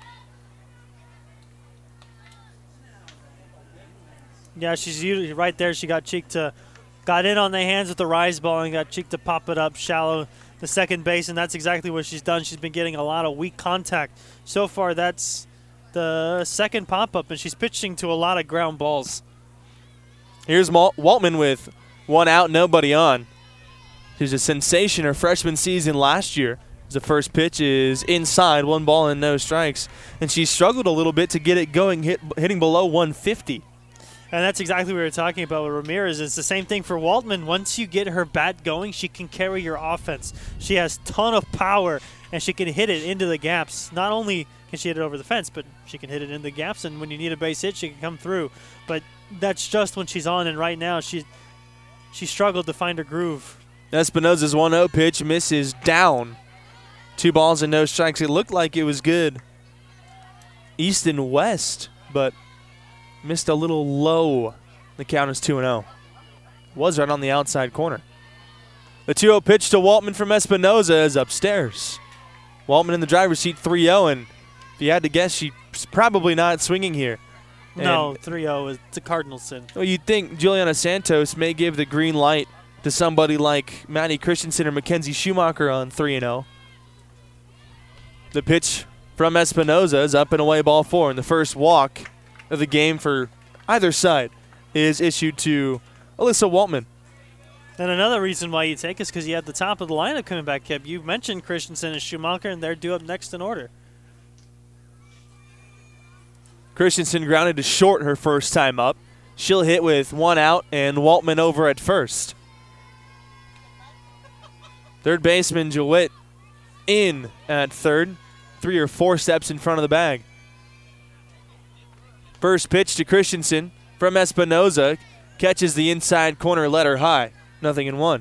Yeah, she's usually right there. She got in on the hands with the rise ball and got Cheek to pop it up shallow the second base, and that's exactly what she's done. She's been getting a lot of weak contact. So far, that's the second pop-up, and she's pitching to a lot of ground balls. Here's Waltman with 1 out, nobody on. She's a sensation her freshman season last year. The first pitch is inside, 1 ball and no strikes, and she struggled a little bit to get it going, hitting below 150. And that's exactly what we were talking about with Ramirez. It's the same thing for Waltman. Once you get her bat going, she can carry your offense. She has a ton of power, and she can hit it into the gaps. Not only can she hit it over the fence, but she can hit it in the gaps, and when you need a base hit, she can come through. But that's just when she's on, and right now she struggled to find her groove. Espinoza's 1-0 pitch misses down. 2 balls and no strikes. It looked like it was good east and west, but missed a little low. The count is 2-0. Was right on the outside corner. The 2-0 pitch to Waltman from Espinoza is upstairs. Waltman in the driver's seat 3-0, and if you had to guess, she's probably not swinging here. No, 3-0 is the Cardinalson. Well, you'd think Juliana Santos may give the green light to somebody like Maddie Christensen or Mackenzie Schumacher on 3-0. The pitch from Espinoza is up and away, ball 4, and the first walk of the game for either side is issued to Alyssa Waltman. And another reason why you take is because you had the top of the lineup coming back, Kip. You mentioned Christensen and Schumacher, and they're due up next in order. Christensen grounded to short her first time up. She'll hit with 1 out and Waltman over at first. Third baseman Joliet in at third, 3 or 4 steps in front of the bag. First pitch to Christensen from Espinoza. Catches the inside corner letter high. 0-1.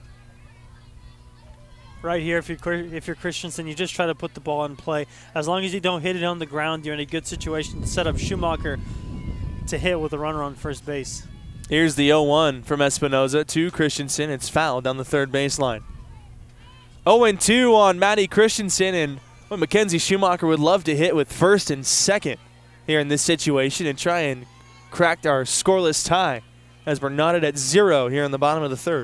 Right here, if you're Christensen, you just try to put the ball in play. As long as you don't hit it on the ground, you're in a good situation to set up Schumacher to hit with a runner on first base. Here's the 0-1 from Espinoza to Christensen. It's fouled down the third baseline. 0-2 on Maddie Christensen, and Mackenzie Schumacher would love to hit with first and second here in this situation and try and crack our scoreless tie as we're knotted at 0 here in the bottom of the third.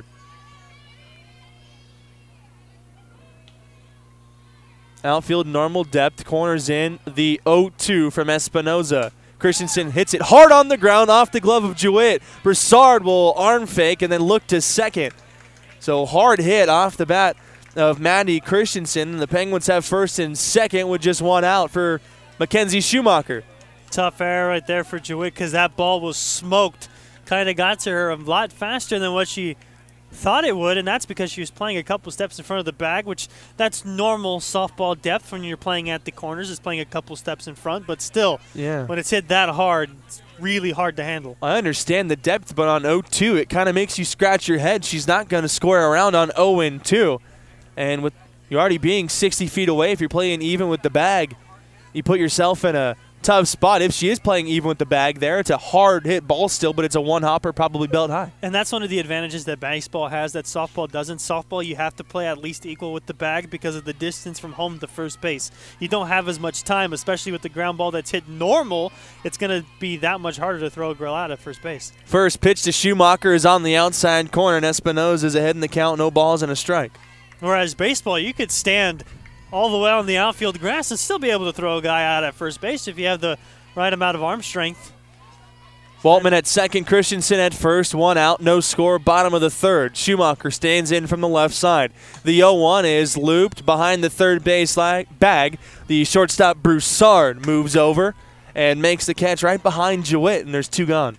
Outfield normal depth, corners in, the 0-2 from Espinoza. Christensen hits it hard on the ground off the glove of Joliet. Broussard will arm fake and then look to second. So hard hit off the bat of Maddie Christensen. The Penguins have first and second with just 1 out for Mackenzie Schumacher. Tough error right there for Joliet because that ball was smoked. Kind of got to her a lot faster than what she Thought it would, and that's because she was playing a couple steps in front of the bag, which that's normal softball depth when you're playing at the corners, is playing a couple steps in front, but still, when it's hit that hard, it's really hard to handle. I understand the depth, but on 0-2, it kind of makes you scratch your head. She's not going to score around on 0-2. And with you already being 60 feet away, if you're playing even with the bag, you put yourself in a tough spot. If she is playing even with the bag there, it's a hard hit ball still, but it's a one-hopper, probably belt high. And that's one of the advantages that baseball has that softball doesn't. Softball, you have to play at least equal with the bag because of the distance from home to first base. You don't have as much time, especially with the ground ball that's hit normal. It's going to be that much harder to throw a girl out at first base. First pitch to Schumacher is on the outside corner, and Espinoza is ahead in the count, no balls and a strike. Whereas baseball, you could stand all the way on the outfield grass and still be able to throw a guy out at first base if you have the right amount of arm strength. Waltman at second, Christensen at first, one out, no score, bottom of the third. Schumacher stands in from the left side. The 0-1 is looped behind the third base bag. The shortstop Broussard moves over and makes the catch right behind Jewett, and there's two gone.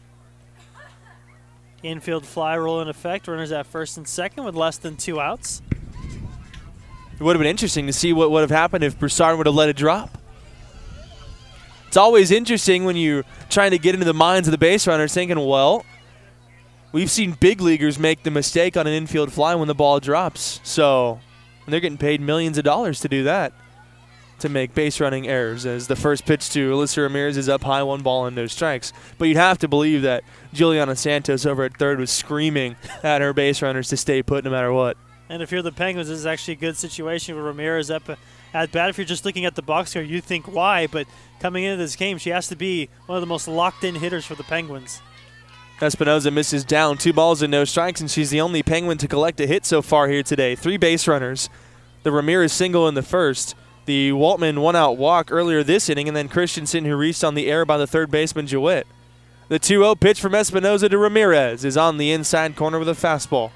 Infield fly rule in effect. Runners at first and second with less than 2 outs. It would have been interesting to see what would have happened if Broussard would have let it drop. It's always interesting when you're trying to get into the minds of the base runners thinking, well, we've seen big leaguers make the mistake on an infield fly when the ball drops. So they're getting paid millions of dollars to do that, to make base running errors, as the first pitch to Alyssa Ramirez is up high, 1 ball and no strikes. But you'd have to believe that Juliana Santos over at third was screaming at her base runners to stay put no matter what. And if you're the Penguins, this is actually a good situation with Ramirez up at bat. If you're just looking at the box score, you think why, but coming into this game, she has to be one of the most locked-in hitters for the Penguins. Espinoza misses down, 2 balls and no strikes, and she's the only Penguin to collect a hit so far here today. 3 base runners. The Ramirez single in the first. The Waltman one-out walk earlier this inning, and then Christensen, who reached on the air by the third baseman, Jewett. The 2-0 pitch from Espinoza to Ramirez is on the inside corner with a fastball.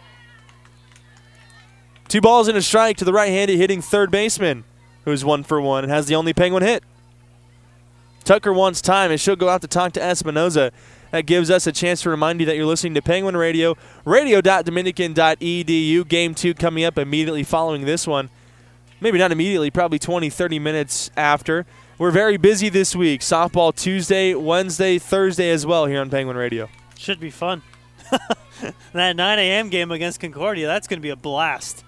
2 balls and a strike to the right-handed hitting third baseman, who's 1 for 1 and has the only Penguin hit. Tucker wants time, and she'll go out to talk to Espinoza. That gives us a chance to remind you that you're listening to Penguin Radio, radio.dominican.edu. Game 2 coming up immediately following this one. Maybe not immediately, probably 20, 30 minutes after. We're very busy this week. Softball Tuesday, Wednesday, Thursday as well here on Penguin Radio. Should be fun. That 9 a.m. game against Concordia, that's going to be a blast.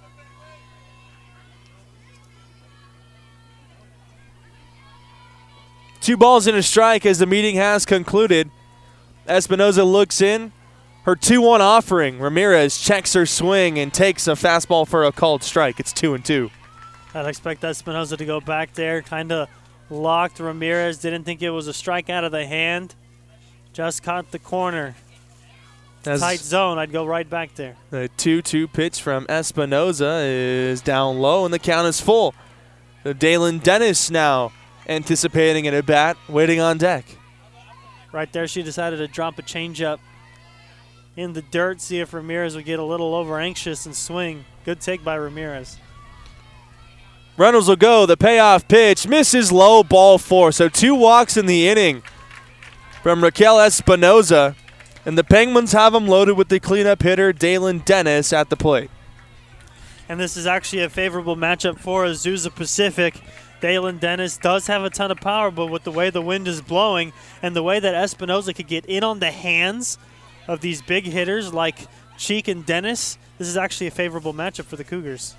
Two balls and a strike as the meeting has concluded. Espinoza looks in. Her 2-1 offering. Ramirez checks her swing and takes a fastball for a called strike. It's 2-2. I'd expect Espinoza to go back there. Kind of locked Ramirez. Didn't think it was a strike out of the hand. Just caught the corner. Tight zone. I'd go right back there. The 2-2 pitch from Espinoza is down low, and the count is full. Dalen Dennis now anticipating an at-bat, waiting on deck. Right there, she decided to drop a changeup in the dirt, see if Ramirez would get a little over-anxious and swing. Good take by Ramirez. Reynolds will go. The payoff pitch misses low, ball 4. So 2 walks in the inning from Raquel Espinoza. And the Penguins have them loaded with the cleanup hitter, Dalen Dennis, at the plate. And this is actually a favorable matchup for Azusa Pacific. Dalen Dennis does have a ton of power, but with the way the wind is blowing and the way that Espinoza could get in on the hands of these big hitters like Cheek and Dennis, this is actually a favorable matchup for the Cougars.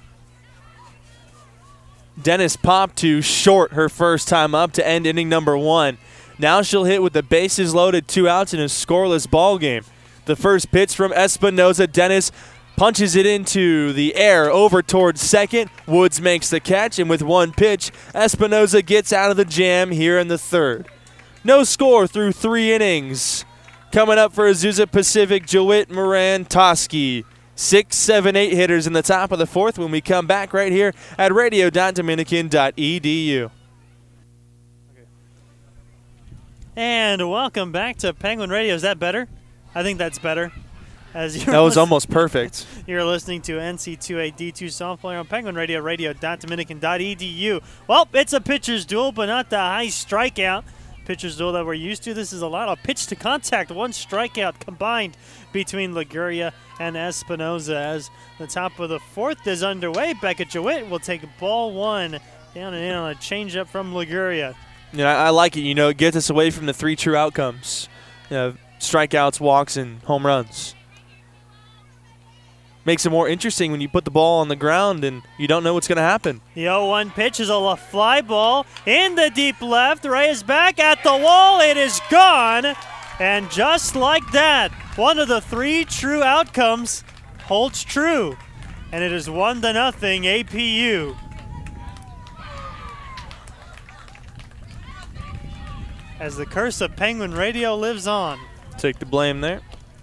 Dennis popped to short her first time up to end inning number 1. Now she'll hit with the bases loaded, 2 outs in a scoreless ball game. The first pitch from Espinoza. Dennis punches it into the air over towards second. Woods makes the catch, and with 1 pitch, Espinoza gets out of the jam here in the third. No score through 3 innings. Coming up for Azusa Pacific, Jewett, Moran, Toski. 6, 7, 8 hitters in the top of the 4th when we come back right here at radio.dominican.edu. And welcome back to Penguin Radio. Is that better? I think that's better. That was almost perfect. You're listening to NC2A D2 softball on Penguin Radio, radio.dominican.edu. Well, it's a pitcher's duel, but not the high strikeout pitchers, though, that we're used to. This is a lot of pitch to contact. One strikeout combined between Liguria and Espinoza. As the top of the fourth is underway, Becca Jewett will take ball one down and in on a changeup from Liguria. Yeah, I like it. It gets us away from the three true outcomes. Strikeouts, walks, and home runs. Makes it more interesting when you put the ball on the ground and you don't know what's going to happen. The 0-1 pitch is a fly ball in the deep left. Reyes back at the wall. It is gone. And just like that, one of the three true outcomes holds true. And it is 1-0 APU. As the curse of Penguin Radio lives on. Take the blame there.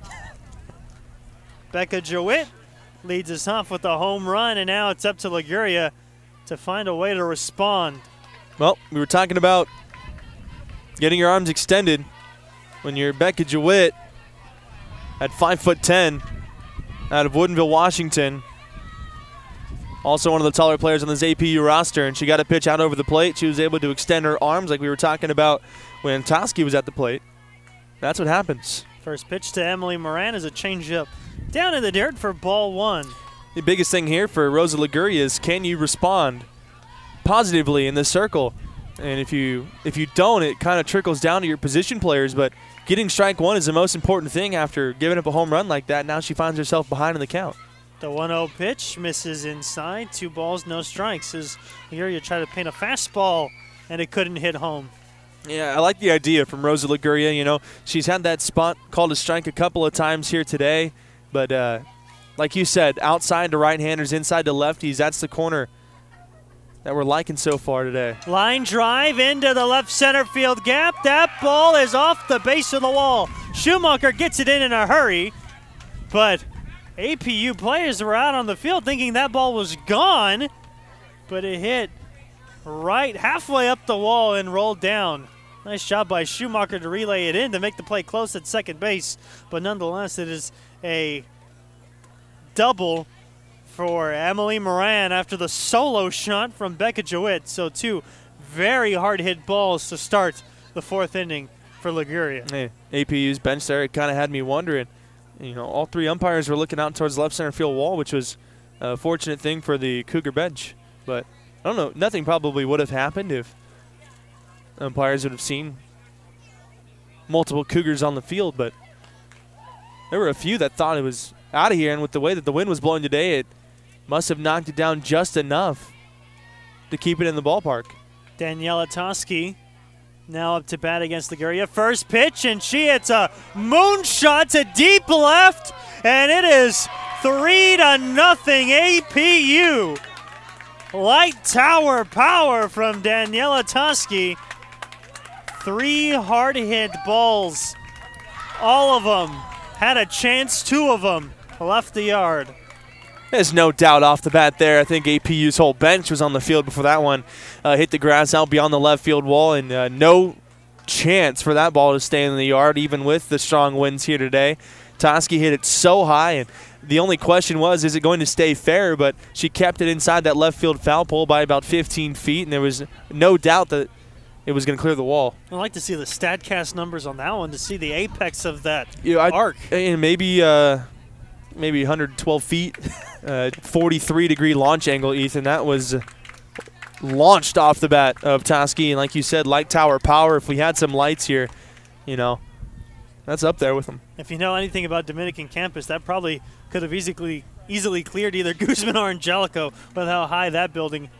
Becca Jewett leads us off with a home run, and now it's up to Liguria to find a way to respond. Well, we were talking about getting your arms extended when you're Becca Jewett at 5'10", out of Woodinville, Washington. Also one of the taller players on this APU roster, and she got a pitch out over the plate. She was able to extend her arms like we were talking about when Toski was at the plate. That's what happens. First pitch to Emily Moran is a changeup down in the dirt for ball one. The biggest thing here for Rosa Liguria is, can you respond positively in this circle? And if you don't, it kind of trickles down to your position players. But getting strike one is the most important thing after giving up a home run like that. Now she finds herself behind in the count. The 1-0 pitch misses inside. 2 balls, no strikes. As Liguria tried to paint a fastball, and it couldn't hit home. Yeah, I like the idea from Rosa Liguria. She's had that spot called a strike a couple of times here today. But like you said, outside to right-handers, inside to lefties, that's the corner that we're liking so far today. Line drive into the left center field gap. That ball is off the base of the wall. Schumacher gets it in a hurry, but APU players were out on the field thinking that ball was gone, but it hit right halfway up the wall and rolled down. Nice job by Schumacher to relay it in to make the play close at second base, but nonetheless it is a double for Emily Moran after the solo shot from Becca Jewett. So 2 very hard-hit balls to start the 4th inning for Liguria. Hey, APU's bench there, it kind of had me wondering. All 3 umpires were looking out towards the left center field wall, which was a fortunate thing for the Cougar bench. But I don't know, nothing probably would have happened if umpires would have seen multiple Cougars on the field. But there were a few that thought it was out of here, and with the way that the wind was blowing today, it must have knocked it down just enough to keep it in the ballpark. Daniela Toski now up to bat against Liguria. First pitch, and she hits a moonshot to deep left, and it is 3-0 APU. Light tower power from Daniela Toski. 3 hard-hit balls. All of them had a chance. 2 of them left the yard. There's no doubt off the bat there. I think APU's whole bench was on the field before that one hit the grass out beyond the left field wall, and no chance for that ball to stay in the yard, even with the strong winds here today. Toski hit it so high, and the only question was, is it going to stay fair? But she kept it inside that left field foul pole by about 15 feet, and there was no doubt that it was going to clear the wall. I'd like to see the StatCast numbers on that one to see the apex of that arc. And maybe 112 feet, 43-degree launch angle, Ethan. That was launched off the bat of Toski. And like you said, light tower power. If we had some lights here, that's up there with them. If you know anything about Dominican campus, that probably could have easily cleared either Guzman or Angelico with how high that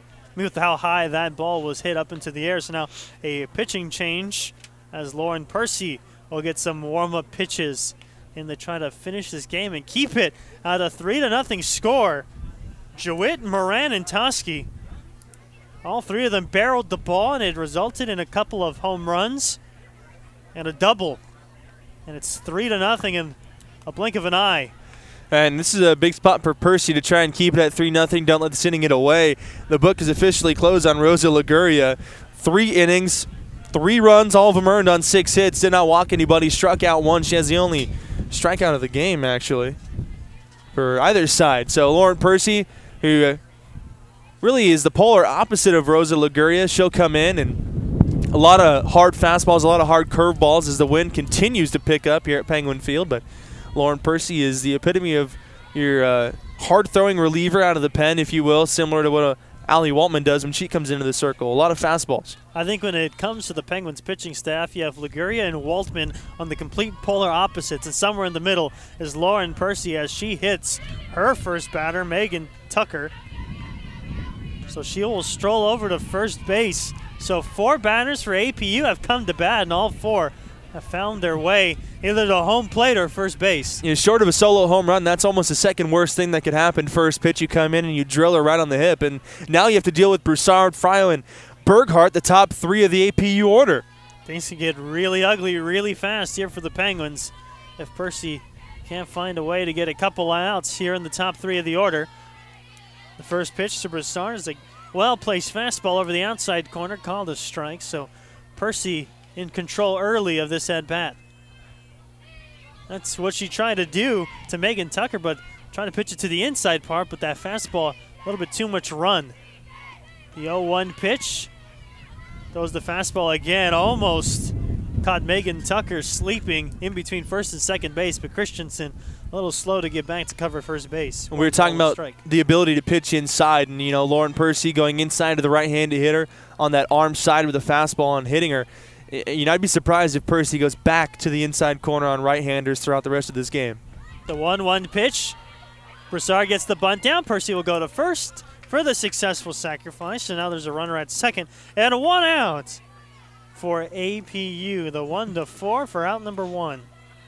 ball was hit up into the air. So now a pitching change as Lauren Percy will get some warm-up pitches in the try to finish this game and keep it at a 3-0 score. Jewett, Moran, and Toski, all 3 of them barreled the ball, and it resulted in a couple of home runs and a double. And it's 3-0 in a blink of an eye. And this is a big spot for Percy to try and keep it at 3-0. Don't let this inning get away. The book is officially closed on Rosa Liguria. 3 innings, 3 runs, all of them earned on 6 hits. Did not walk anybody, struck out 1. She has the only strikeout of the game, actually, for either side. So Lauren Percy, who really is the polar opposite of Rosa Liguria, she'll come in and A lot of hard fastballs, a lot of hard curveballs as the wind continues to pick up here at Penguin Field. But Lauren Percy is the epitome of your hard-throwing reliever out of the pen, if you will, similar to what Allie Waltman does when she comes into the circle. A lot of fastballs. I think when it comes to the Penguins pitching staff, you have Liguria and Waltman on the complete polar opposites, and somewhere in the middle is Lauren Percy as she hits her first batter, Megan Tucker. So she will stroll over to first base. So 4 batters for APU have come to bat, and all 4 have found their way either to home plate or first base. Short of a solo home run, that's almost the second worst thing that could happen. First pitch, you come in and you drill her right on the hip. And now you have to deal with Broussard, Fryo, and Berghardt, the top 3 of the APU order. Things can get really ugly really fast here for the Penguins if Percy can't find a way to get a couple outs here in the top 3 of the order. The first pitch to Broussard is a well-placed fastball over the outside corner, called a strike. So Percy in control early of this at-bat. That's what she tried to do to Megan Tucker, but trying to pitch it to the inside part, but that fastball, a little bit too much run. The 0-1 pitch. Throws the fastball again, almost caught Megan Tucker sleeping in between first and second base, but Christensen a little slow to get back to cover first base. We were talking about the ability to pitch inside, and Lauren Percy going inside to the right-handed hitter on that arm side with a fastball and hitting her. I'd be surprised if Percy goes back to the inside corner on right-handers throughout the rest of this game. The 1-1 pitch. Broussard gets the bunt down. Percy will go to first for the successful sacrifice. So now there's a runner at second and 1 out for APU. The 1-4 for out number 1.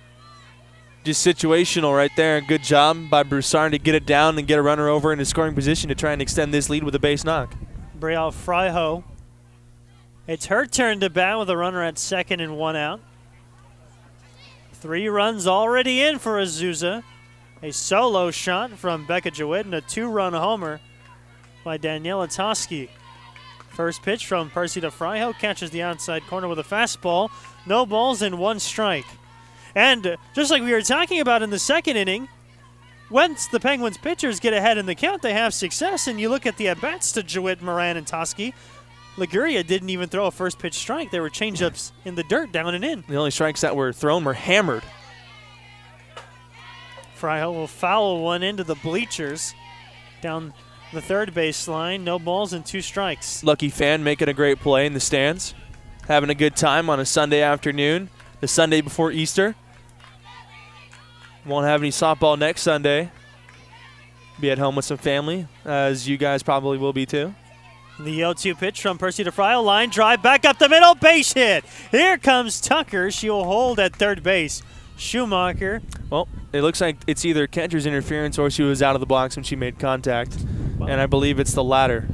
Just situational right there. Good job by Broussard to get it down and get a runner over in a scoring position to try and extend this lead with a base knock. Brielle Fryho. It's her turn to bat with a runner at second and 1 out. 3 runs already in for Azusa. A solo shot from Becca Jewett and a 2-run homer by Daniela Toski. First pitch from Percy to Fryho, catches the outside corner with a fastball. No balls and 1 strike. And just like we were talking about in the second inning, once the Penguins pitchers get ahead in the count, they have success. And you look at the at-bats to Jewett, Moran, and Toski. Liguria didn't even throw a first pitch strike. There were changeups in the dirt, down and in. The only strikes that were thrown were hammered. Fryho will foul one into the bleachers down the third base line. No balls and 2 strikes. Lucky fan making a great play in the stands. Having a good time on a Sunday afternoon, the Sunday before Easter. Won't have any softball next Sunday. Be at home with some family, as you guys probably will be too. The 0-2 pitch from Percy to Fryho. Line drive back up the middle. Base hit. Here comes Tucker. She will hold at third base. Schumacher. Well, it looks like it's either catcher's interference or she was out of the box when she made contact. Wow. And I believe it's the latter.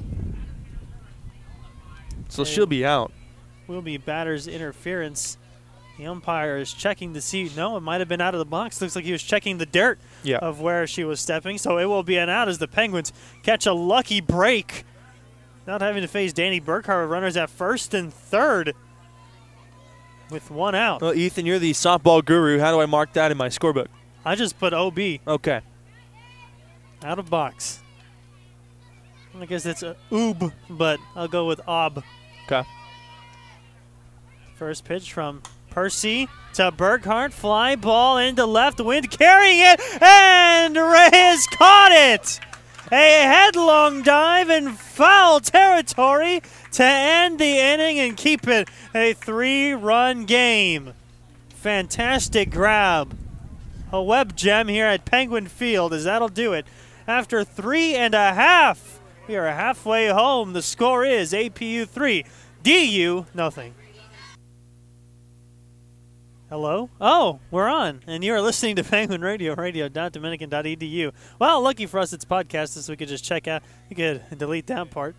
So she'll be out. Will be batter's interference. The umpire is checking to see. No, it might have been out of the box. Looks like he was checking the dirt of where she was stepping. So it will be an out as the Penguins catch a lucky break. Not having to face Danny Burkhardt with runners at first and third with 1 out. Well, Ethan, you're the softball guru. How do I mark that in my scorebook? I just put OB. Okay. Out of box. I guess it's a oob, but I'll go with ob. Okay. First pitch from Percy to Burkhardt. Fly ball into left, wind carrying it, and Reyes caught it! A headlong dive in foul territory to end the inning and keep it a 3-run game. Fantastic grab. A web gem here at Penguin Field, as that'll do it. After 3.5, we are halfway home. The score is APU 3, DU nothing. Hello? Oh, we're on. And you are listening to Penguin Radio, radio.dominican.edu. Well, lucky for us, it's podcasted, so we could just check out. You could delete that part.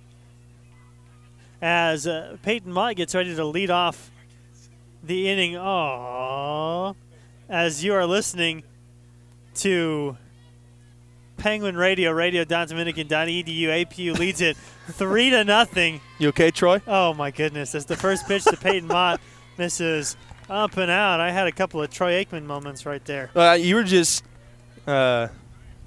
As Peyton Mott gets ready to lead off the inning. Aww. As you are listening to Penguin Radio, radio.dominican.edu. APU leads it 3-0. You okay, Troy? Oh, my goodness. As the first pitch to Peyton Mott misses up and out. I had a couple of Troy Aikman moments right there. You were just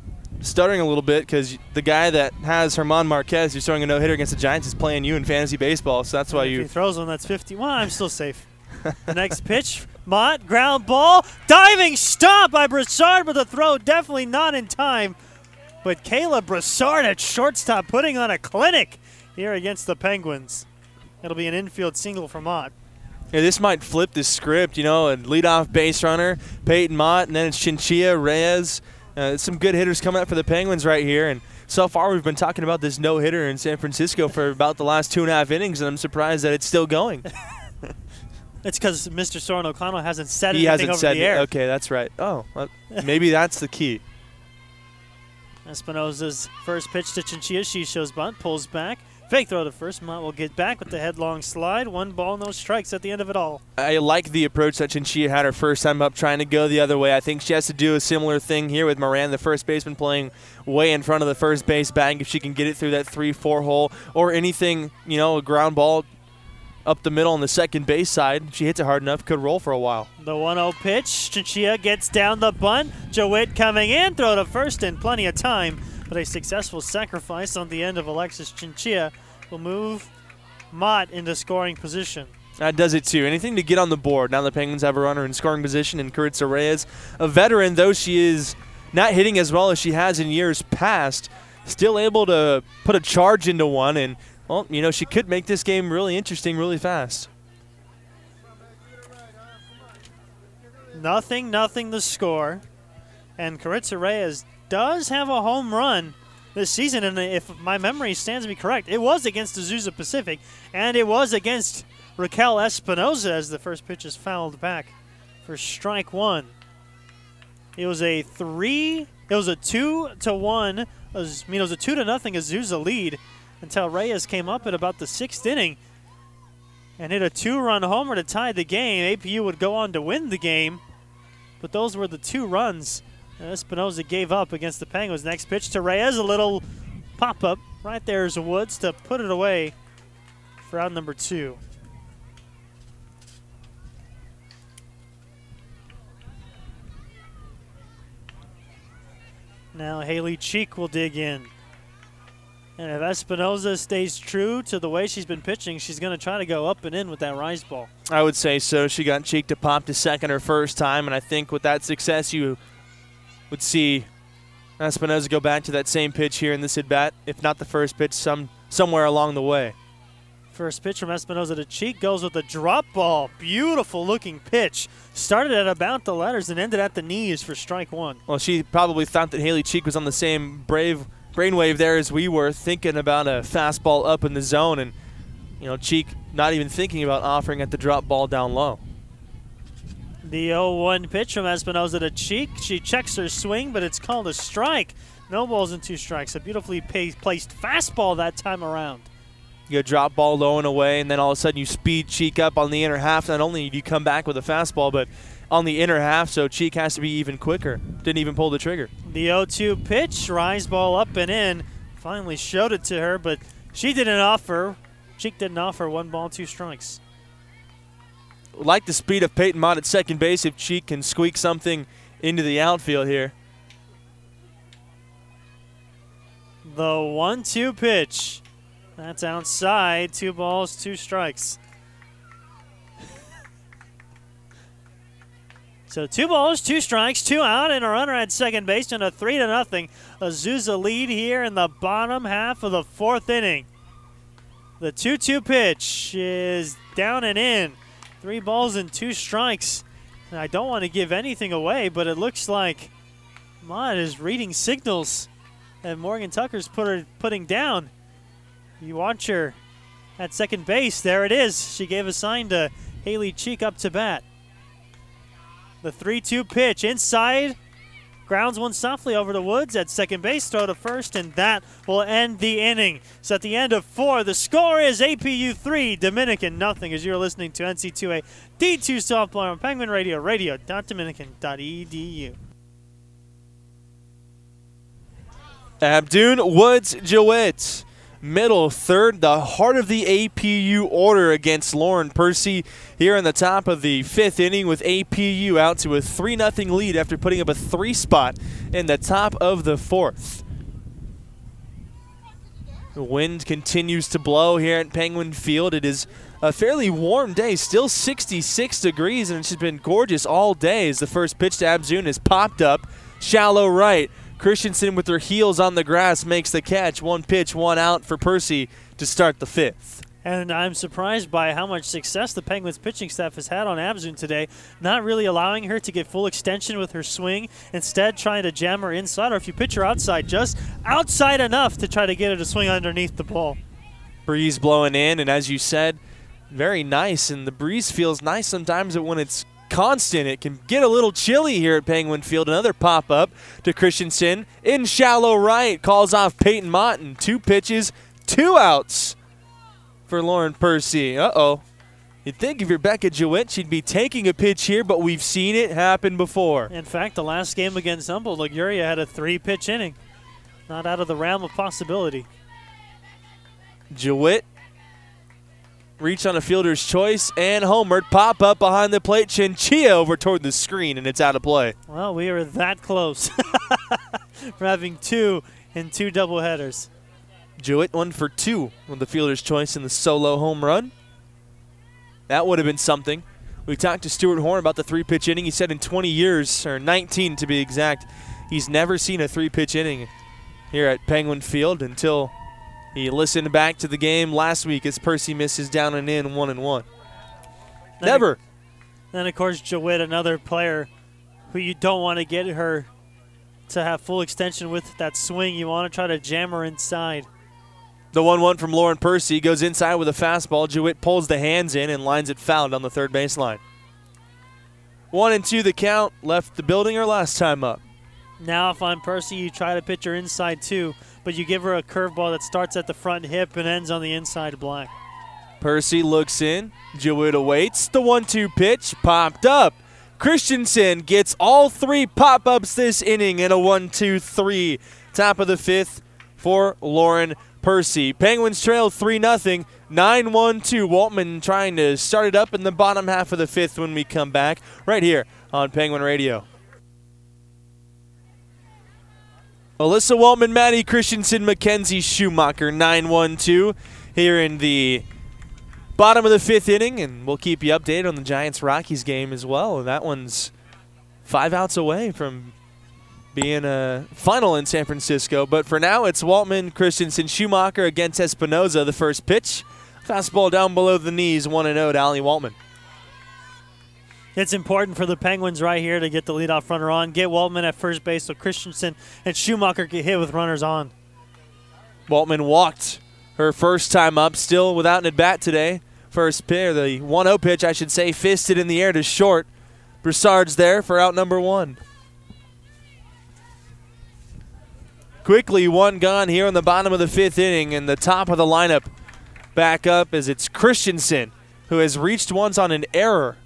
stuttering a little bit because the guy that has Herman Marquez, who's throwing a no-hitter against the Giants, is playing you in fantasy baseball, so that's why If he throws one that's 50, well, I'm still safe. The next pitch, Mott, ground ball, diving stop by Broussard, but the throw definitely not in time. But Caleb Broussard at shortstop putting on a clinic here against the Penguins. It'll be an infield single for Mott. Yeah, this might flip the script, a leadoff base runner, Peyton Mott, and then it's Chinchilla, Reyes. Some good hitters coming up for the Penguins right here. And so far we've been talking about this no-hitter in San Francisco for about the last 2.5 innings, and I'm surprised that it's still going. It's because Mr. Soren O'Connell hasn't said anything over the air. Okay, that's right. Oh, well, maybe that's the key. Espinosa's first pitch to Chinchilla. She shows bunt, pulls back. Fake throw to first. Mott will get back with the headlong slide. 1 ball, no strikes at the end of it all. I like the approach that Chinchilla had her first time up, trying to go the other way. I think she has to do a similar thing here with Moran, the first baseman, playing way in front of the first base bag. If she can get it through that 3-4 hole or anything, a ground ball up the middle on the second base side, she hits it hard enough, could roll for a while. The 1-0 pitch. Chinchilla gets down the bunt. Jowett coming in, throw to first in plenty of time. But a successful sacrifice on the end of Alexis Chinchilla will move Mott into scoring position. That does it too. Anything to get on the board. Now the Penguins have a runner in scoring position, and Carissa Reyes, a veteran, though she is not hitting as well as she has in years past, still able to put a charge into one, and well, she could make this game really interesting really fast. 0-0 the score. And Carissa Reyes does have a home run this season, and if my memory stands me correct, it was against Azusa Pacific, and it was against Raquel Espinoza as the first pitch is fouled back for strike 1. It was a 2-1, it was a 2-0 Azusa lead until Reyes came up at about the 6th inning and hit a 2-run homer to tie the game. APU would go on to win the game, but those were the 2 runs Espinoza gave up against the Penguins. Next pitch to Reyes, a little pop-up. Right there's Woods to put it away for out number 2. Now Haley Cheek will dig in. And if Espinoza stays true to the way she's been pitching, she's going to try to go up and in with that rise ball. I would say so. She got Cheek to pop to second her first time, and I think with that success you would see Espinoza go back to that same pitch here in this at-bat, if not the first pitch, somewhere along the way. First pitch from Espinoza to Cheek goes with a drop ball. Beautiful looking pitch. Started at about the letters and ended at the knees for strike 1. Well, she probably thought that Haley Cheek was on the same brainwave there as we were, thinking about a fastball up in the zone, and Cheek not even thinking about offering at the drop ball down low. The 0-1 pitch from Espinoza to Cheek. She checks her swing, but it's called a strike. No balls and 2 strikes. A beautifully placed fastball that time around. You drop ball low and away, and then all of a sudden you speed Cheek up on the inner half. Not only do you come back with a fastball, but on the inner half, so Cheek has to be even quicker. Didn't even pull the trigger. The 0-2 pitch, rise ball up and in. Finally showed it to her, but Cheek didn't offer 1 ball, 2 strikes. Like the speed of Peyton Mott at second base if Cheek can squeak something into the outfield here. The 1-2 pitch. That's outside. 2 balls, 2 strikes. So 2 balls, 2 strikes, 2 out, and a runner at second base, and a 3-0 Azusa lead here in the bottom half of the 4th inning. The 2-2 pitch is down and in. 3 balls and 2 strikes. And I don't want to give anything away, but it looks like Mott is reading signals and Morgan Tucker's putting down. You watch her at second base. There it is. She gave a sign to Haley Cheek up to bat. The 3-2 pitch inside. Grounds one softly over to Woods at second base. Throw to first, and that will end the inning. So at the end of 4, the score is APU 3, Dominican nothing, as you're listening to NC2A D2 Softball on Penguin Radio, radio.dominican.edu. Abdoun Woods Jowett middle third, the heart of the APU order against Lauren Percy here in the top of the 5th inning, with APU out to a 3-0 lead after putting up a 3 spot in the top of the 4th. The wind continues to blow here at Penguin Field. It is a fairly warm day, still 66 degrees, and it's just been gorgeous all day as the first pitch to Abzun is popped up. Shallow right. Christensen with her heels on the grass makes the catch. 1 pitch, 1 out for Percy to start the 5th. And I'm surprised by how much success the Penguins pitching staff has had on Abzun today, not really allowing her to get full extension with her swing, instead trying to jam her inside, or if you pitch her outside, just outside enough to try to get her to swing underneath the ball. Breeze blowing in, and as you said, very nice, and the breeze feels nice sometimes, but when it's constant, it can get a little chilly here at Penguin Field. Another pop-up to Christensen in shallow right, calls off Peyton Mott, and 2 pitches, 2 outs for Lauren Percy. You'd think if you're Becca Jewett, she'd be taking a pitch here, but we've seen it happen before. In fact, the last game against Humboldt, Liguria had a 3-pitch inning. Not out of the realm of possibility. Jewett reach on a fielder's choice and homered. Pop up behind the plate. Chinchilla over toward the screen, and it's out of play. Well, we are that close from having 2 in 2 doubleheaders. Jewett 1 for 2 with the fielder's choice in the solo home run. That would have been something. We talked to Stuart Horn about the 3-pitch inning. He said in 20 years, or 19 to be exact, he's never seen a 3-pitch inning here at Penguin Field until he listened back to the game last week as Percy misses down and in 1-1. Never. Then, of course, Jewett, another player who you don't want to get her to have full extension with that swing. You want to try to jam her inside. The 1-1 from Lauren Percy goes inside with a fastball. Jewett pulls the hands in and lines it foul down the third baseline. 1-2 the count. Left the building or last time up. Now if I'm Percy, you try to pitch her inside too, but you give her a curveball that starts at the front hip and ends on the inside black. Percy looks in. Jewett awaits. The 1-2 pitch popped up. Christensen gets all 3 pop-ups this inning in a 1-2-3. Top of the 5th for Lauren Percy. Penguins trail 3-0, 9-1-2. Waltman trying to start it up in the bottom half of the 5th when we come back right here on Penguin Radio. Alyssa Waltman, Maddie Christensen, Mackenzie Schumacher, 9-1-2 here in the bottom of the 5th inning, and we'll keep you updated on the Giants-Rockies game as well. That one's 5 outs away from being a final in San Francisco. But for now, it's Waltman, Christensen, Schumacher against Espinoza. The first pitch, fastball down below the knees, 1-0 to Allie Waltman. It's important for the Penguins right here to get the leadoff runner on, get Waltman at first base so Christensen and Schumacher get hit with runners on. Waltman walked her first time up, still without an at-bat today. First pitch, the 1-0 pitch, I should say, fisted in the air to short. Broussard's there for out number 1. Quickly, 1 gone here in the bottom of the 5th inning, and the top of the lineup back up as it's Christensen, who has reached once on an error.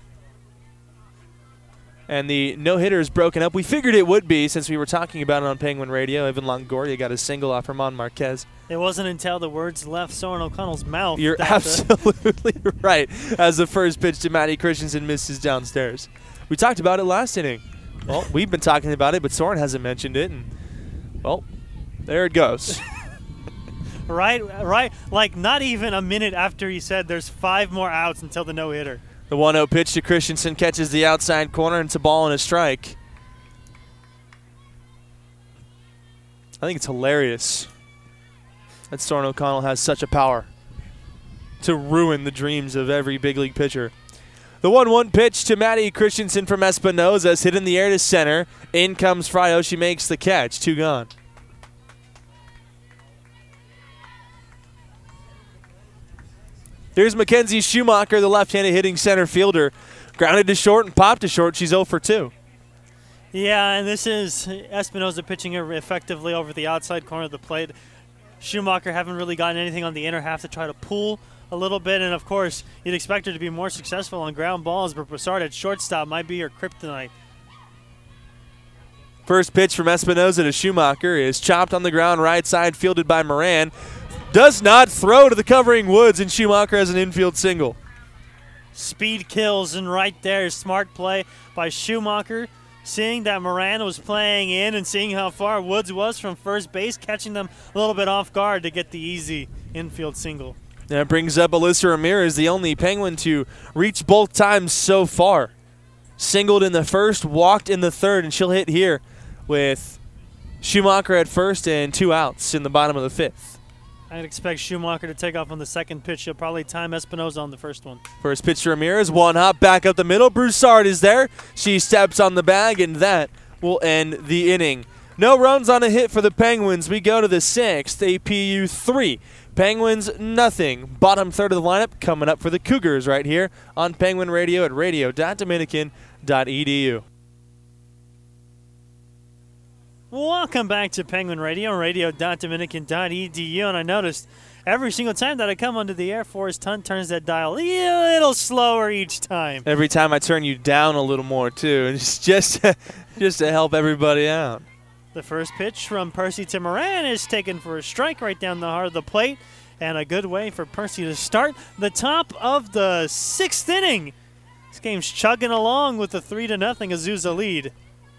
And the no-hitter is broken up. We figured it would be since we were talking about it on Penguin Radio. Evan Longoria got a single off Herman Marquez. It wasn't until the words left Soren O'Connell's mouth. You're absolutely right, as the first pitch to Maddie Christensen misses downstairs. We talked about it last inning. Well, we've been talking about it, but Soren hasn't mentioned it. And, well, there it goes. Right. Like not even a minute after he said there's 5 more outs until the no-hitter. The 1-0 pitch to Christensen catches the outside corner, and it's a ball and a strike. I think it's hilarious that Soren O'Connell has such a power to ruin the dreams of every big league pitcher. The 1-1 pitch to Maddie Christensen from Espinoza is hit in the air to center. In comes Fryo. She makes the catch. 2 gone. Here's Mackenzie Schumacher, the left-handed hitting center fielder. Grounded to short and popped to short. She's 0 for 2. Yeah, and this is Espinoza pitching her effectively over the outside corner of the plate. Schumacher haven't really gotten anything on the inner half to try to pull a little bit, and of course, you'd expect her to be more successful on ground balls, but Broussard at shortstop might be her kryptonite. First pitch from Espinoza to Schumacher is chopped on the ground right side, fielded by Moran. does not throw to the covering Woods, and Schumacher has an infield single. Speed kills, and right there, smart play by Schumacher. Seeing that Moran was playing in and seeing how far Woods was from first base, catching them a little bit off guard to get the easy infield single. That brings up Alyssa Ramirez, the only Penguin to reach both times so far. Singled in the first, walked in the third, and she'll hit here with Schumacher at first and 2 outs in the bottom of the fifth. I'd expect Schumacher to take off on the second pitch. He'll probably time Espinoza on the first one. First pitch to Ramirez, one hop back up the middle. Broussard is there. She steps on the bag, and that will end the inning. No runs on a hit for the Penguins. We go to the sixth, APU 3. Penguins nothing. Bottom third of the lineup coming up for the Cougars right here on Penguin Radio at radio.dominican.edu. Welcome back to Penguin Radio, radio.dominican.edu. And I noticed every single time that I come onto the air, Forrest Hunt turns that dial a little slower each time. Every time I turn you down a little more, too. It's just to help everybody out. The first pitch from Percy to Moran is taken for a strike right down the heart of the plate. And a good way for Percy to start the top of the sixth inning. This game's chugging along with a 3-0 Azusa lead.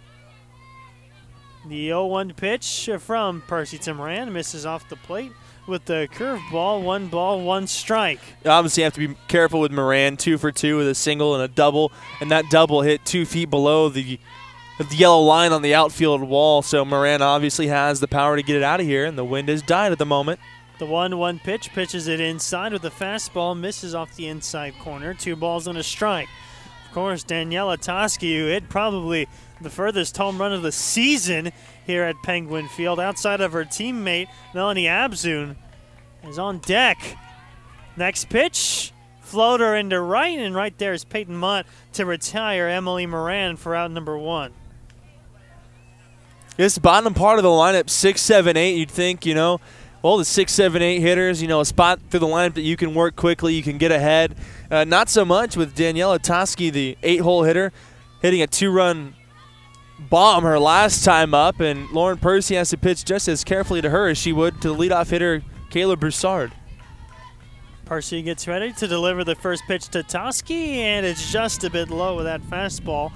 The 0-1 pitch from Percy to Moran misses off the plate with the curveball. 1 ball, 1 strike. You obviously have to be careful with Moran. 2 for 2 with a single and a double. And that double hit 2 feet below the yellow line on the outfield wall. So Moran obviously has the power to get it out of here, and the wind has died at the moment. The 1-1 pitch pitches it inside with the fastball. Misses off the inside corner. 2 balls and a strike. Of course, Daniela Toski, who hit probably the furthest home run of the season here at Penguin Field, outside of her teammate Melanie Abzun, is on deck. Next pitch, floater into right, and right there is Peyton Mott to retire Emily Moran for out number 1. This bottom part of the lineup, 6, 7, 8, you'd think, well, the 6, 7, 8 hitters, a spot through the lineup that you can work quickly, you can get ahead. Not so much with Daniela Toski, the 8-hole hitter, hitting a 2-run bomb her last time up, and Lauren Percy has to pitch just as carefully to her as she would to the leadoff hitter, Kayla Broussard. Percy gets ready to deliver the first pitch to Toski, and it's just a bit low with that fastball.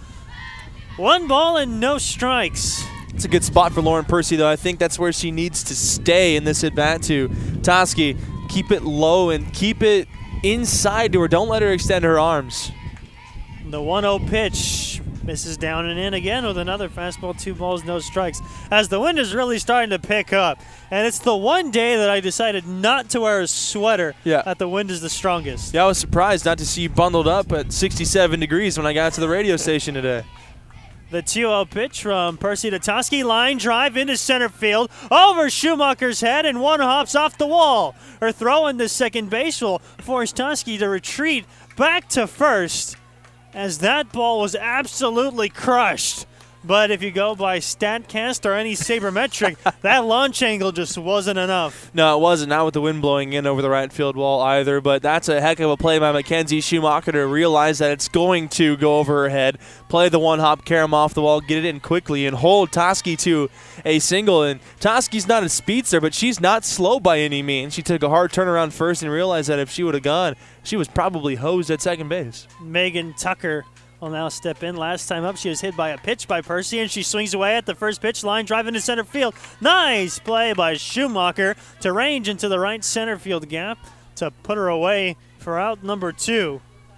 1 ball and no strikes. It's a good spot for Lauren Percy, though. I think that's where she needs to stay in this at-bat to Toski. Keep it low and keep it inside to her. Don't let her extend her arms. The 1-0 pitch misses down and in again with another fastball. 2 balls, no strikes. As the wind is really starting to pick up. And it's the one day that I decided not to wear a sweater that the wind is the strongest. Yeah, I was surprised not to see you bundled up at 67 degrees when I got to the radio station today. The 2-0 pitch from Percy to Toski. Line drive into center field. Over Schumacher's head, and 1 hops off the wall. Her throw into second base will force Toski to retreat back to first, as that ball was absolutely crushed. But if you go by StatCast or any sabermetric, that launch angle just wasn't enough. No, it wasn't. Not with the wind blowing in over the right field wall either. But that's a heck of a play by Mackenzie Schumacher to realize that it's going to go over her head. Play the 1-hop, carry him off the wall, get it in quickly, and hold Toski to a single. And Toski's not a speedster, but she's not slow by any means. She took a hard turnaround first and realized that if she would have gone, she was probably hosed at second base. Megan Tucker will now step in. Last time up, she was hit by a pitch by Percy, and she swings away at the first pitch. Line drive into center field. Nice play by Schumacher to range into the right center field gap to put her away for out number 2.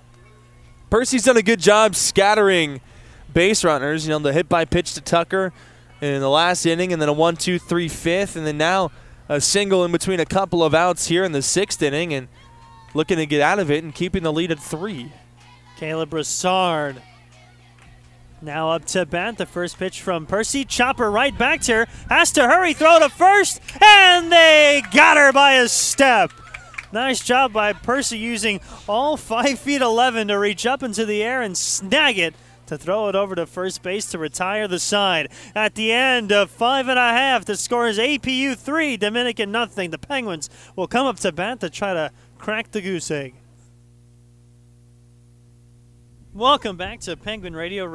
Percy's done a good job scattering base runners. The hit by pitch to Tucker in the last inning, and then a 1-2-3 5th, and then now a single in between a couple of outs here in the 6th inning, and looking to get out of it and keeping the lead at 3. Kayla Broussard now up to bat. The first pitch from Percy. Chopper right back to her. Has to hurry, throw to first, and they got her by a step. Nice job by Percy using all 5'11" to reach up into the air and snag it to throw it over to first base to retire the side. At the end of 5.5, the score is APU 3, Dominican nothing. The Penguins will come up to bat to try to crack the goose egg. Welcome back to Penguin Radio,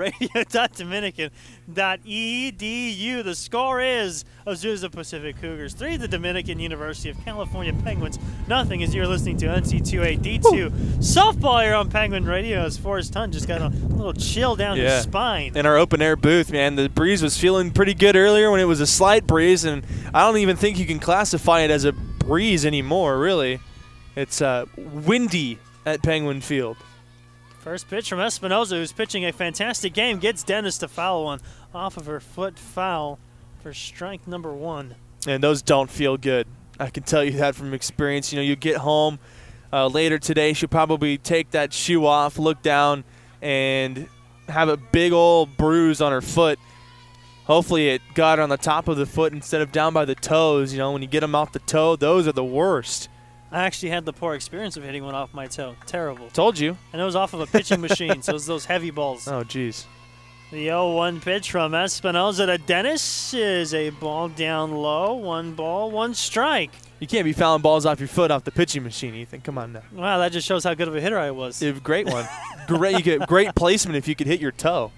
radio.dominican.edu. The score is Azusa Pacific Cougars 3, the Dominican University of California Penguins nothing, as you're listening to NC2A D2 softball here on Penguin Radio, as Forrest Hunt just got a little chill down his spine. In our open air booth, man, the breeze was feeling pretty good earlier when it was a slight breeze, and I don't even think you can classify it as a breeze anymore, really. It's windy at Penguin Field. First pitch from Espinoza, who's pitching a fantastic game, gets Dennis to foul one off of her foot foul for strike number 1. And those don't feel good. I can tell you that from experience. You know, you get home later today, she'll probably take that shoe off, look down, and have a big old bruise on her foot. Hopefully it got on the top of the foot instead of down by the toes. You know, when you get them off the toe, those are the worst. I actually had the poor experience of hitting one off my toe. Terrible. Told you. And it was off of a pitching machine, so it was those heavy balls. Oh, jeez. The 0-1 pitch from Espinoza to Dennis is a ball down low. 1 ball, 1 strike. You can't be fouling balls off your foot off the pitching machine, Ethan. Come on now. Wow, that just shows how good of a hitter I was. Great one. You get great placement if you could hit your toe.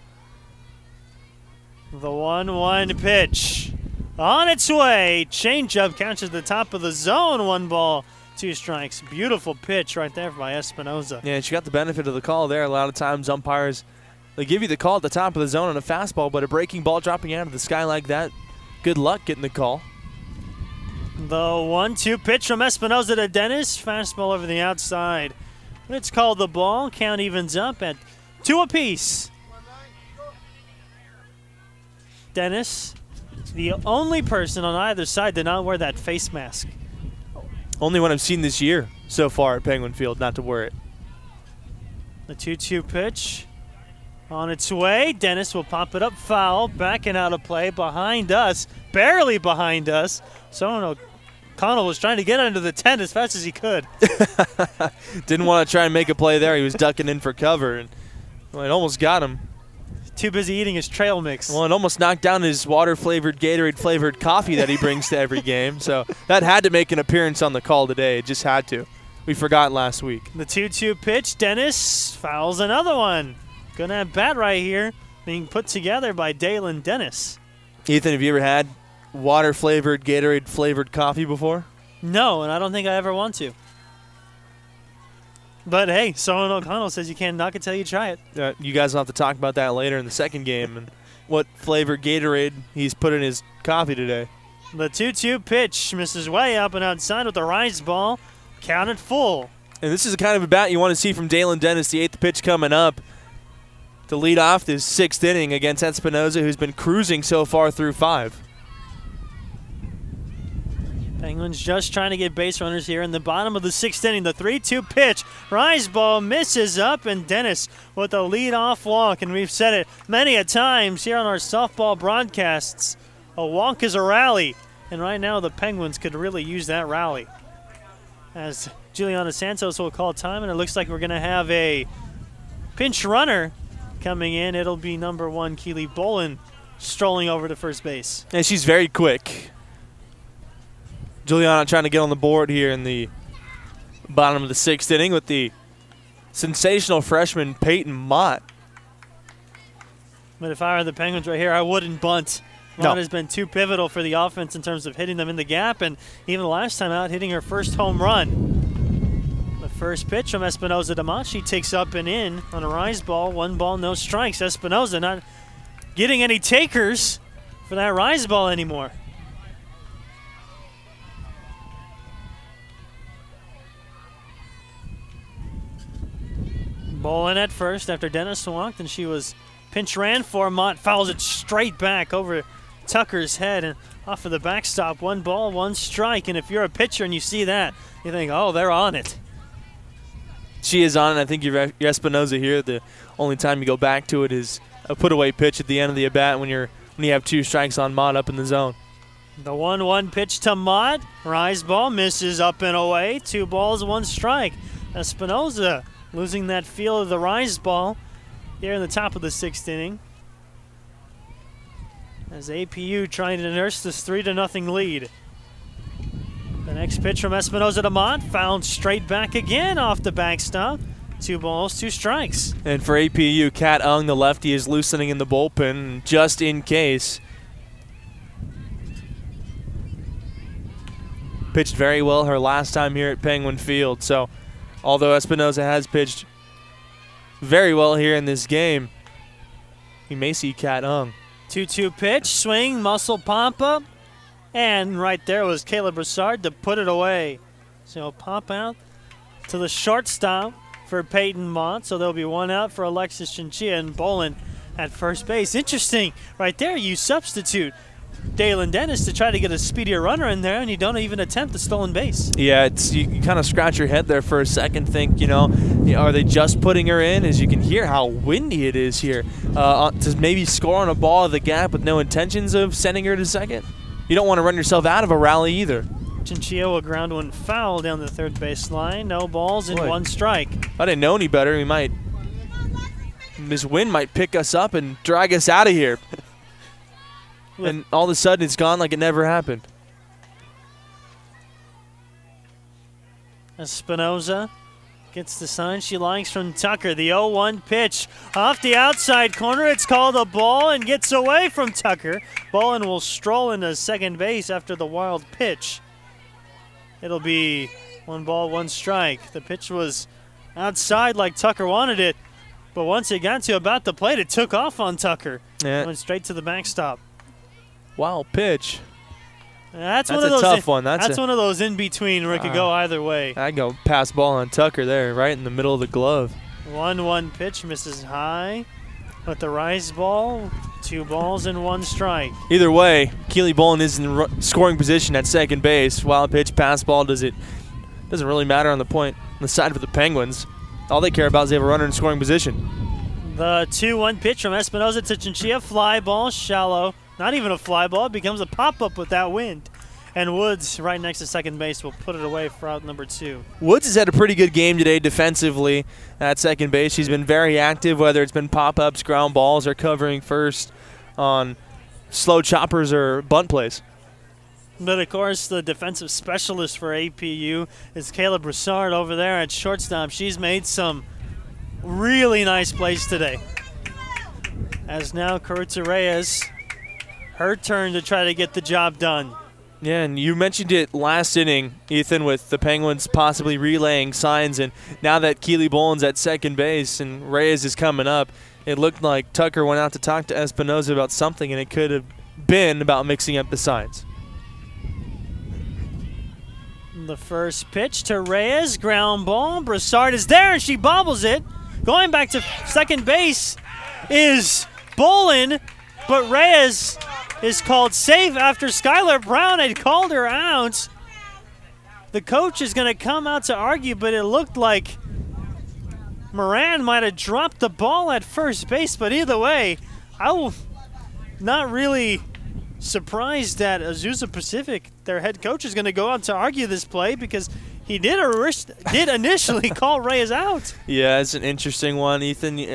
The 1-1 pitch. On its way. Changeup catches the top of the zone. 1 ball, 2 strikes. Beautiful pitch right there by Espinoza. Yeah, she got the benefit of the call there. A lot of times umpires, they give you the call at the top of the zone on a fastball, but a breaking ball dropping out of the sky like that, good luck getting the call. The 1-2 pitch from Espinoza to Dennis. Fastball over the outside. It's called the ball. Count evens up at 2 apiece. Dennis, the only person on either side did not wear that face mask. Only one I've seen this year so far at Penguin Field not to wear it. The 2-2 pitch on its way. Dennis will pop it up foul. Backing out of play behind us. Barely behind us. So O'Connell was trying to get under the tent as fast as he could. Didn't want to try and make a play there. He was ducking in for cover, and it almost got him. Too busy eating his trail mix. Well, it almost knocked down his water-flavored, Gatorade-flavored coffee that he brings to every game. So that had to make an appearance on the call today. It just had to. We forgot last week. The 2-2 pitch. Dennis fouls another one. Gonna have bat right here being put together by Dalen Dennis. Ethan, have you ever had water-flavored, Gatorade-flavored coffee before? No, and I don't think I ever want to. But hey, Solon O'Connell says you can't knock it till you try it. You guys will have to talk about that later in the second game and what flavor Gatorade he's put in his coffee today. The 2-2 pitch misses way up and outside with the rise ball. Counted full. And this is the kind of a bat you want to see from Dalen Dennis, the 8th pitch coming up to lead off this 6th inning against Espinoza, who's been cruising so far through 5. Penguins just trying to get base runners here in the bottom of the 6th inning. The 3-2 pitch. Rise ball misses up, and Dennis with a lead-off walk. And we've said it many a times here on our softball broadcasts. A walk is a rally. And right now the Penguins could really use that rally. As Juliana Santos will call time, and it looks like we're going to have a pinch runner coming in. It'll be number 1, Keely Bolin, strolling over to first base. And she's very quick. Juliana trying to get on the board here in the bottom of the 6th inning with the sensational freshman Peyton Mott. But if I were the Penguins right here, I wouldn't bunt. Mott has been too pivotal for the offense in terms of hitting them in the gap, and even the last time out, hitting her first home run. The first pitch from Espinoza to Mott. She takes up and in on a rise ball. 1 ball, no strikes. Espinoza not getting any takers for that rise ball anymore. Bolin at first after Dennis walked, and she was pinch ran for. Mott fouls it straight back over Tucker's head and off of the backstop. 1 ball, 1 strike. And if you're a pitcher and you see that, you think, oh, they're on it. She is on it. I think your Espinoza here, the only time you go back to it is a put-away pitch at the end of the at-bat when you have 2 strikes on Mott up in the zone. The 1-1 pitch to Mott. Rise ball misses up and away. 2 balls, 1 strike. Espinoza losing that feel of the rise ball here in the top of the 6th inning. As APU trying to nurse this 3-0 lead. The next pitch from Espinoza to Mott. Fouled straight back again off the backstop. 2 balls, 2 strikes. And for APU, Kat Ung, the lefty, is loosening in the bullpen just in case. Pitched very well her last time here at Penguin Field. So, although Espinoza has pitched very well here in this game, you may see Kat Ung. 2-2 pitch, swing, muscle pump up. And right there was Caleb Broussard to put it away. So he'll pop out to the shortstop for Peyton Mott. So there'll be 1 out for Alexis Chinchilla and Bolin at first base. Interesting. Right there, you substitute Dalen Dennis to try to get a speedier runner in there, and you don't even attempt the stolen base. Yeah, you kind of scratch your head there for a second, think, are they just putting her in? As you can hear how windy it is here. To maybe score on a ball of the gap with no intentions of sending her to second. You don't want to run yourself out of a rally either. Chinchilla will ground 1 foul down the third base line. No balls and 1 strike. If I didn't know any better, Ms. Wynn might pick us up and drag us out of here. And all of a sudden it's gone like it never happened. Espinoza gets the sign she likes from Tucker. The 0-1 pitch off the outside corner. It's called a ball and gets away from Tucker. Bolin will stroll into second base after the wild pitch. It'll be 1 ball, 1 strike. The pitch was outside like Tucker wanted it, but once it got to about the plate, it took off on Tucker. Yeah. Went straight to the backstop. Wild pitch. That's one of a those tough one. That's one of those in between where it could go either way. I'd go pass ball on Tucker there, right in the middle of the glove. 1-1 pitch misses high. But the rise ball, 2 balls and 1 strike. Either way, Keely Bolin is in scoring position at second base. Wild pitch, pass ball, doesn't really matter on the side for the Penguins. All they care about is they have a runner in scoring position. The 2-1 pitch from Espinoza to Chinchilla, fly ball, shallow. Not even a fly ball, it becomes a pop-up with that wind. And Woods, right next to second base, will put it away for out number 2. Woods has had a pretty good game today defensively at second base. She's been very active, whether it's been pop-ups, ground balls, or covering first on slow choppers or bunt plays. But, of course, the defensive specialist for APU is Caleb Broussard over there at shortstop. She's made some really nice plays today. As now Carutza Reyes, her turn to try to get the job done. Yeah, and you mentioned it last inning, Ethan, with the Penguins possibly relaying signs, and now that Keely Bolin's at second base and Reyes is coming up, it looked like Tucker went out to talk to Espinoza about something, and it could have been about mixing up the signs. The first pitch to Reyes, ground ball. Broussard is there, and she bobbles it. Going back to second base is Bolin, but Reyes is called safe after Skylar Brown had called her out. The coach is going to come out to argue, but it looked like Moran might have dropped the ball at first base. But either way, I'm not really surprised that Azusa Pacific, their head coach, is going to go out to argue this play because he did initially call Reyes out. Yeah, it's an interesting one, Ethan.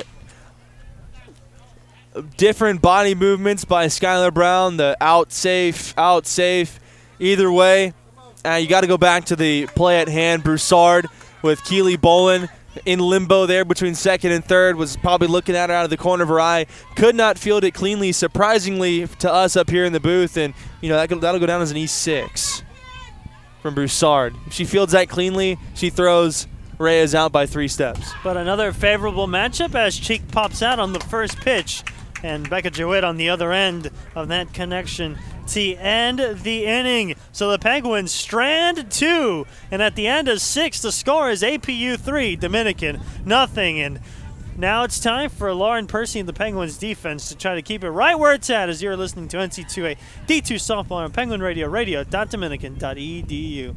Different body movements by Skylar Brown, the out safe. Either way, you got to go back to the play at hand. Broussard with Keely Bolin in limbo there between second and third, was probably looking at it out of the corner of her eye. Could not field it cleanly, surprisingly to us up here in the booth, and that'll go down as an E6 from Broussard. If she fields that cleanly, she throws Reyes out by 3 steps. But another favorable matchup as Cheek pops out on the first pitch. And Becca Jewett on the other end of that connection to end the inning. So the Penguins strand 2. And at the end of 6, the score is APU 3, Dominican nothing. And now it's time for Lauren Percy and the Penguins defense to try to keep it right where it's at as you're listening to NC2A D2 Softball on Penguin Radio, radio.dominican.edu.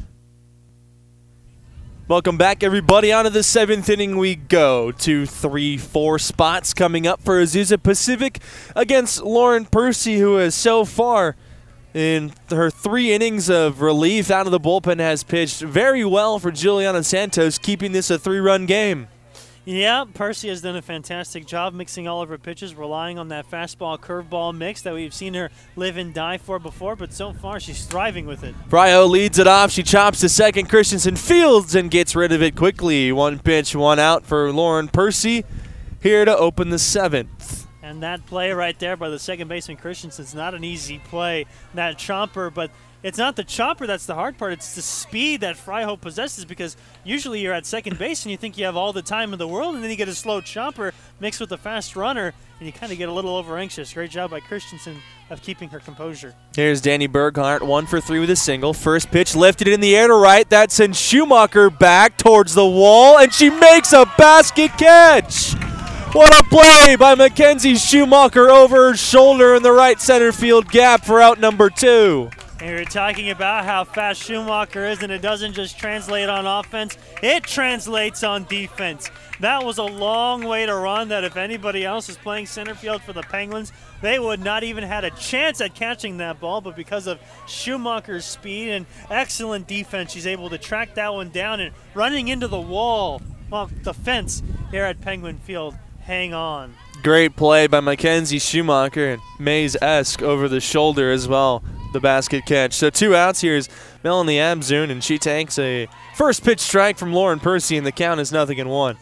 Welcome back, everybody. On to the 7th inning we go. 2, 3, 4 spots coming up for Azusa Pacific against Lauren Percy, who has so far in her 3 innings of relief out of the bullpen has pitched very well for Juliana Santos, keeping this a 3-run game. Yeah, Percy has done a fantastic job mixing all of her pitches, relying on that fastball curveball mix that we've seen her live and die for before, but so far she's thriving with it. Fryo leads it off. She chops to second. Christensen fields and gets rid of it quickly. 1 pitch, 1 out for Lauren Percy here to open the 7th. And that play right there by the second baseman Christensen's not an easy play. That chopper, but it's not the chopper that's the hard part. It's the speed that Fryo possesses, because usually you're at second base and you think you have all the time in the world, and then you get a slow chopper mixed with a fast runner, and you kind of get a little over-anxious. Great job by Christensen of keeping her composure. Here's Danny Berghardt, 1 for 3 with a single. First pitch lifted in the air to right. That sends Schumacher back towards the wall, and she makes a basket catch. What a play by Mackenzie Schumacher over her shoulder in the right center field gap for out number 2. And you're talking about how fast Schumacher is, and it doesn't just translate on offense, it translates on defense. That was a long way to run that if anybody else is playing center field for the Penguins, they would not even had a chance at catching that ball, but because of Schumacher's speed and excellent defense, she's able to track that one down and running into the wall, well, the fence here at Penguin Field. Hang on. Great play by Mackenzie Schumacher, and Mays-esque over the shoulder as well. The basket catch. So 2 outs. Here's Melanie Abzun, and she takes a first pitch strike from Lauren Percy, and the count is 0-1.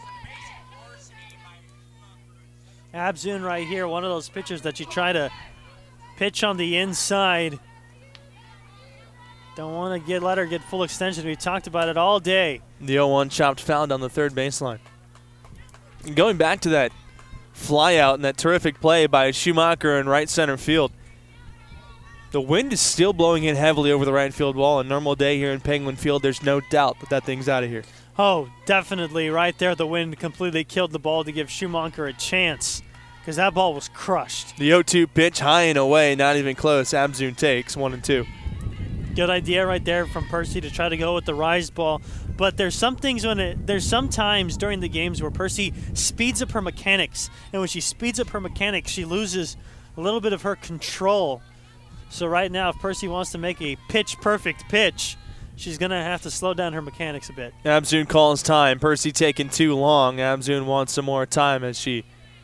Abzun right here, one of those pitchers that you try to pitch on the inside. Don't want to let her get full extension. We talked about it all day. The 0-1 chopped foul down the third baseline. And going back to that fly out and that terrific play by Schumacher in right center field, the wind is still blowing in heavily over the right field wall. A normal day here in Penguin Field, there's no doubt that thing's out of here. Oh, definitely. Right there, the wind completely killed the ball to give Schumacher a chance, because that ball was crushed. The 0-2 pitch, high and away, not even close. Abzun takes 1-2. Good idea right there from Percy to try to go with the rise ball. But there's some times during the games where Percy speeds up her mechanics. And when she speeds up her mechanics, she loses a little bit of her control. So right now, if Percy wants to make a pitch-perfect pitch, she's going to have to slow down her mechanics a bit. Abzun calls time. Percy taking too long. Abzun wants some more time as she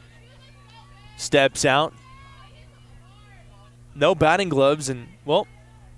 steps out. No batting gloves, and, well,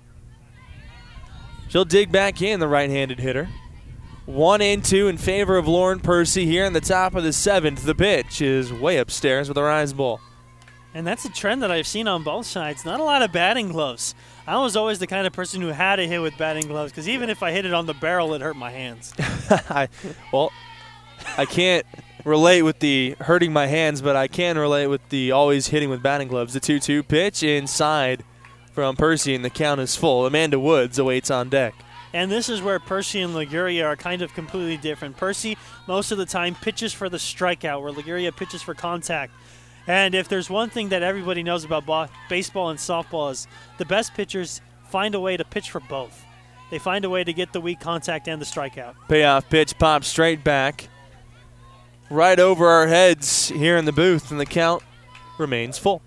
she'll dig back in, the right-handed hitter. 1-2 in favor of Lauren Percy here in the top of the 7th. The pitch is way upstairs with a rise ball. And that's a trend that I've seen on both sides. Not a lot of batting gloves. I was always the kind of person who had to hit with batting gloves, because even if I hit it on the barrel, it hurt my hands. I can't relate with the hurting my hands, but I can relate with the always hitting with batting gloves. The 2-2 pitch inside from Percy, and the count is full. Amanda Woods awaits on deck. And this is where Percy and Liguria are kind of completely different. Percy, most of the time, pitches for the strikeout, where Liguria pitches for contact. And if there's one thing that everybody knows about baseball and softball, is the best pitchers find a way to pitch for both. They find a way to get the weak contact and the strikeout. Payoff pitch pops straight back, right over our heads here in the booth, and the count remains full.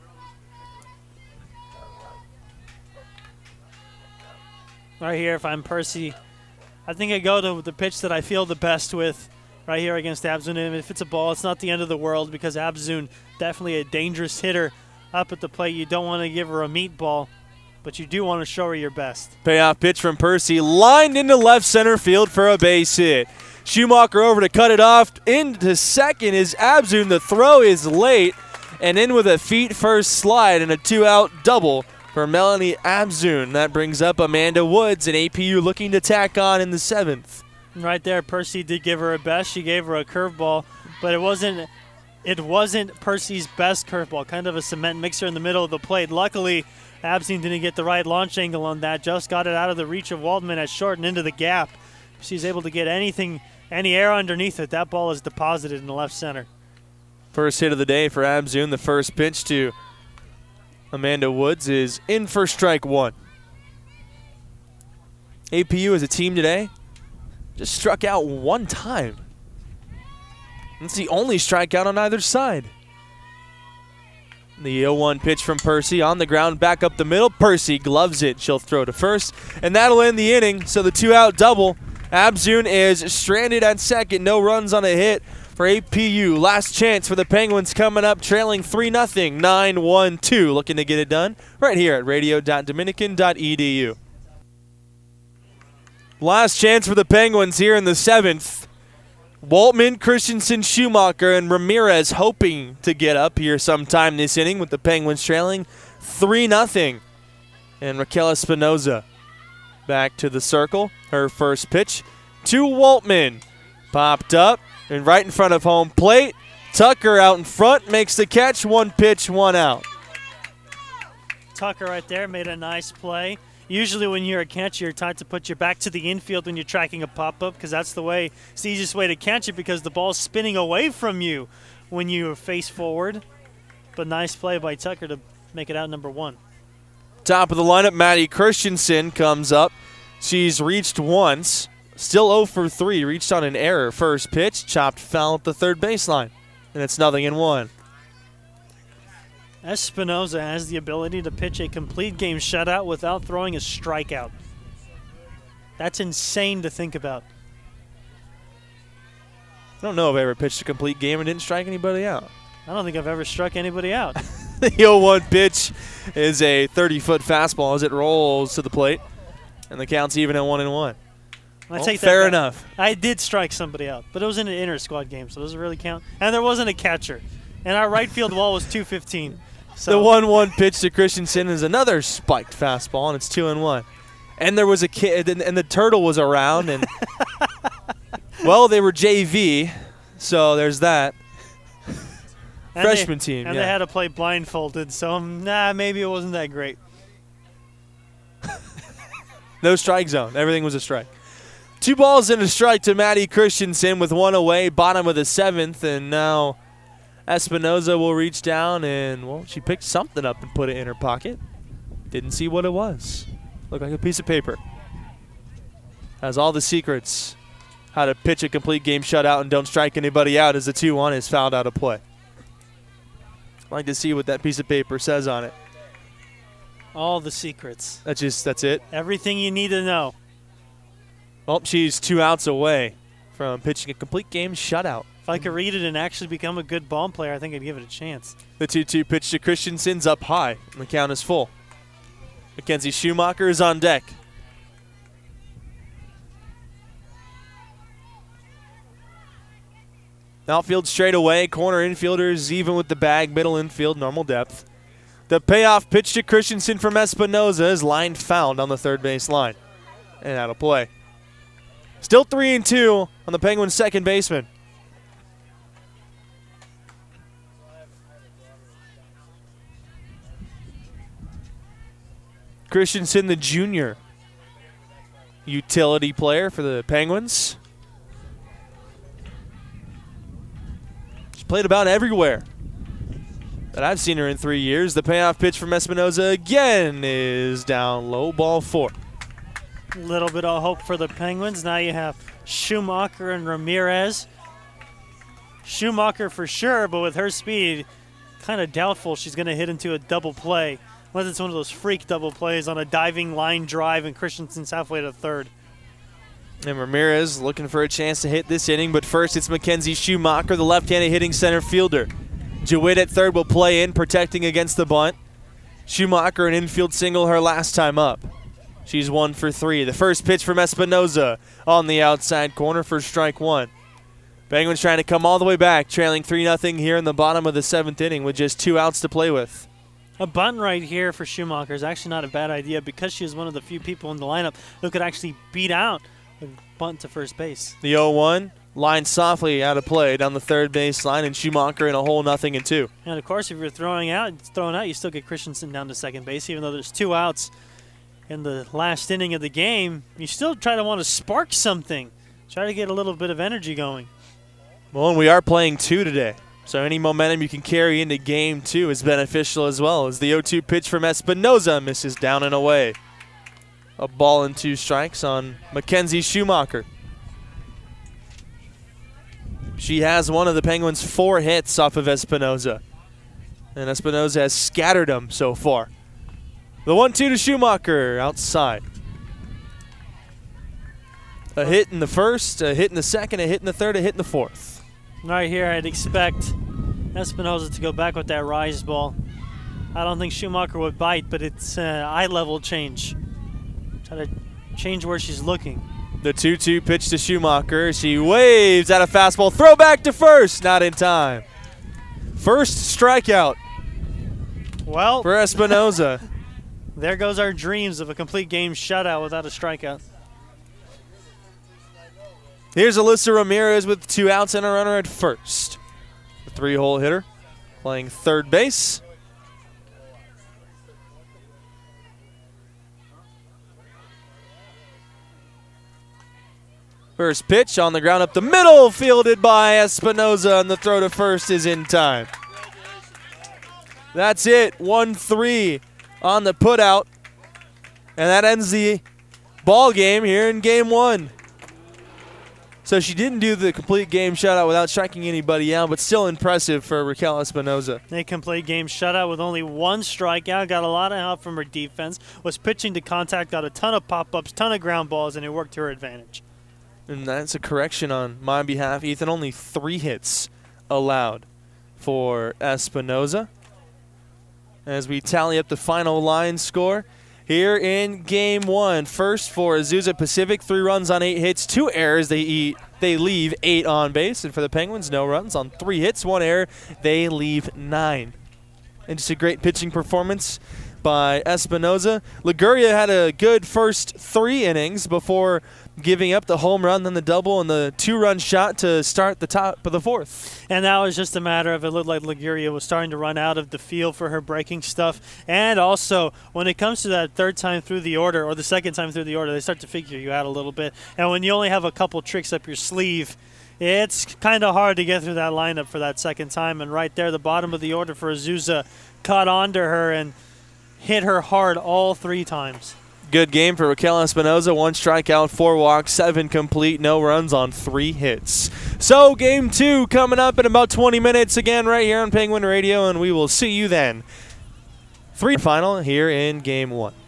Right here, if I'm Percy, I think I go to the pitch that I feel the best with right here against Abzun. And if it's a ball, it's not the end of the world, because Abzun, definitely a dangerous hitter up at the plate. You don't want to give her a meatball, but you do want to show her your best. Payoff pitch from Percy, lined into left center field for a base hit. Schumacher over to cut it off. Into second is Abzun. The throw is late, and in with a feet-first slide and a 2-out double for Melanie Abzun. That brings up Amanda Woods, and APU looking to tack on in the 7th. Right there, Percy did give her a best. She gave her a curveball, but it wasn't Percy's best curveball. Kind of a cement mixer in the middle of the plate. Luckily, Abzun didn't get the right launch angle on that. Just got it out of the reach of Waldman at short and into the gap. She's able to get any air underneath it. That ball is deposited in the left center. First hit of the day for Abzun. The first pitch to Amanda Woods is in for strike one. APU as a team today just struck out one time. That's the only strikeout on either side. The 0-1 pitch from Percy on the ground, back up the middle. Percy gloves it. She'll throw to first, and that'll end the inning. So the 2-out double. Abzun is stranded at second. No runs on a hit for APU. Last chance for the Penguins coming up, trailing 3-0, 9-1-2. Looking to get it done right here at radio.dominican.edu. Last chance for the Penguins here in the 7th. Waltman, Christensen, Schumacher, and Ramirez hoping to get up here sometime this inning with the Penguins trailing 3-0. And Raquel Espinoza back to the circle. Her first pitch to Waltman. Popped up and right in front of home plate. Tucker out in front makes the catch. 1 pitch, 1 out. Tucker right there made a nice play. Usually when you're a catcher, you're taught to put your back to the infield when you're tracking a pop-up because it's the easiest way to catch it because the ball's spinning away from you when you face forward. But nice play by Tucker to make it out number 1. Top of the lineup, Maddie Christensen comes up. She's reached once. Still 0 for 3. Reached on an error. First pitch, chopped foul at the third baseline. And it's 0-1. Espinoza has the ability to pitch a complete game shutout without throwing a strikeout. That's insane to think about. I don't know if I ever pitched a complete game and didn't strike anybody out. I don't think I've ever struck anybody out. The 0-1 pitch is a 30-foot fastball as it rolls to the plate. And the count's even at 1-1. I take that fair back. enough. I did strike somebody out, but it was in an inter-squad game, so it doesn't really count. And there wasn't a catcher. And our right field wall was 215. So. The 1-1 pitch to Christensen is another spiked fastball, and it's 2-1. And there was a kid, and the turtle was around, and well, they were JV, so there's that. And Freshman team, and yeah. they had to play blindfolded, so maybe it wasn't that great. No strike zone. Everything was a strike. 2 balls and a strike to Maddie Christensen with 1 away, bottom of the 7th, and now Espinoza will reach down and, well, she picked something up and put it in her pocket. Didn't see what it was. Looked like a piece of paper. Has all the secrets. How to pitch a complete game shutout and don't strike anybody out as the 2-1 is fouled out of play. I'd like to see what that piece of paper says on it. All the secrets. That's it. Everything you need to know. Well, she's 2 outs away from pitching a complete game shutout. If I could read it and actually become a good ball player, I think I'd give it a chance. The 2-2 pitch to Christensen's up high, and the count is full. Mackenzie Schumacher is on deck. Outfield straight away, corner infielders even with the bag, middle infield, normal depth. The payoff pitch to Christensen from Espinoza is lined fouled on the third base line. And out of play. Still 3-2 on the Penguins' second baseman. Christensen, the junior utility player for the Penguins. She's played about everywhere that I've seen her in 3 years. The payoff pitch from Espinoza again is down low, ball 4. A little bit of hope for the Penguins. Now you have Schumacher and Ramirez. Schumacher for sure, but with her speed, kind of doubtful she's going to hit into a double play. Unless it's one of those freak double plays on a diving line drive and Christensen's halfway to third. And Ramirez looking for a chance to hit this inning, but first it's Mackenzie Schumacher, the left-handed hitting center fielder. Jewett at third will play in, protecting against the bunt. Schumacher an infield single her last time up. She's 1 for 3. The first pitch from Espinoza on the outside corner for strike 1. Penguins trying to come all the way back, trailing 3-0 here in the bottom of the 7th inning with just 2 outs to play with. A bunt right here for Schumacher is actually not a bad idea because she is one of the few people in the lineup who could actually beat out a bunt to first base. The 0-1 line softly out of play down the third base line, and Schumacher in a hole 0-2. And of course, if you're throwing out, you still get Christensen down to second base, even though there's 2 outs in the last inning of the game. You still try to want to spark something, try to get a little bit of energy going. Well, and we are playing 2 today. So any momentum you can carry into game 2 is beneficial as well, as the 0-2 pitch from Espinoza misses down and away. A ball and 2 strikes on Mackenzie Schumacher. She has one of the Penguins' 4 hits off of Espinoza. And Espinoza has scattered them so far. The 1-2 to Schumacher outside. A hit in the first, a hit in the second, a hit in the third, a hit in the fourth. Right here, I'd expect Espinoza to go back with that rise ball. I don't think Schumacher would bite, but it's eye level change. Try to change where she's looking. The 2-2 pitch to Schumacher. She waves at a fastball. Throw back to first. Not in time. First strikeout Well, for Espinoza. there goes our dreams of a complete game shutout without a strikeout. Here's Alyssa Ramirez with 2 outs and a runner at first. The 3-hole hitter playing third base. First pitch on the ground up the middle, fielded by Espinoza, and the throw to first is in time. That's it, 1-3 on the putout, and that ends the ball game here in game 1. So she didn't do the complete game shutout without striking anybody out, but still impressive for Raquel Espinoza. A complete game shutout with only 1 strikeout. Got a lot of help from her defense. Was pitching to contact, got a ton of pop-ups, ton of ground balls, and it worked to her advantage. And that's a correction on my behalf, Ethan. Only 3 hits allowed for Espinoza. As we tally up the final line score here in game 1. First for Azusa Pacific, 3 runs on 8 hits, 2 errors. They leave 8 on base. And for the Penguins, no runs on 3 hits, 1 error. They leave 9. And just a great pitching performance by Espinoza. Liguria had a good first 3 innings before giving up the home run, then the double, and the 2-run shot to start the top of the 4th. And that was just a matter of it looked like Liguria was starting to run out of the field for her breaking stuff. And also, when it comes to that third time through the order or the second time through the order, they start to figure you out a little bit. And when you only have a couple tricks up your sleeve, it's kind of hard to get through that lineup for that second time. And right there, the bottom of the order for Azusa caught onto her and hit her hard all 3 times. Good game for Raquel Espinoza. 1 strikeout, 4 walks, 7 complete, no runs on 3 hits. So game 2 coming up in about 20 minutes again right here on Penguin Radio, and we will see you then. 3 final here in game 1.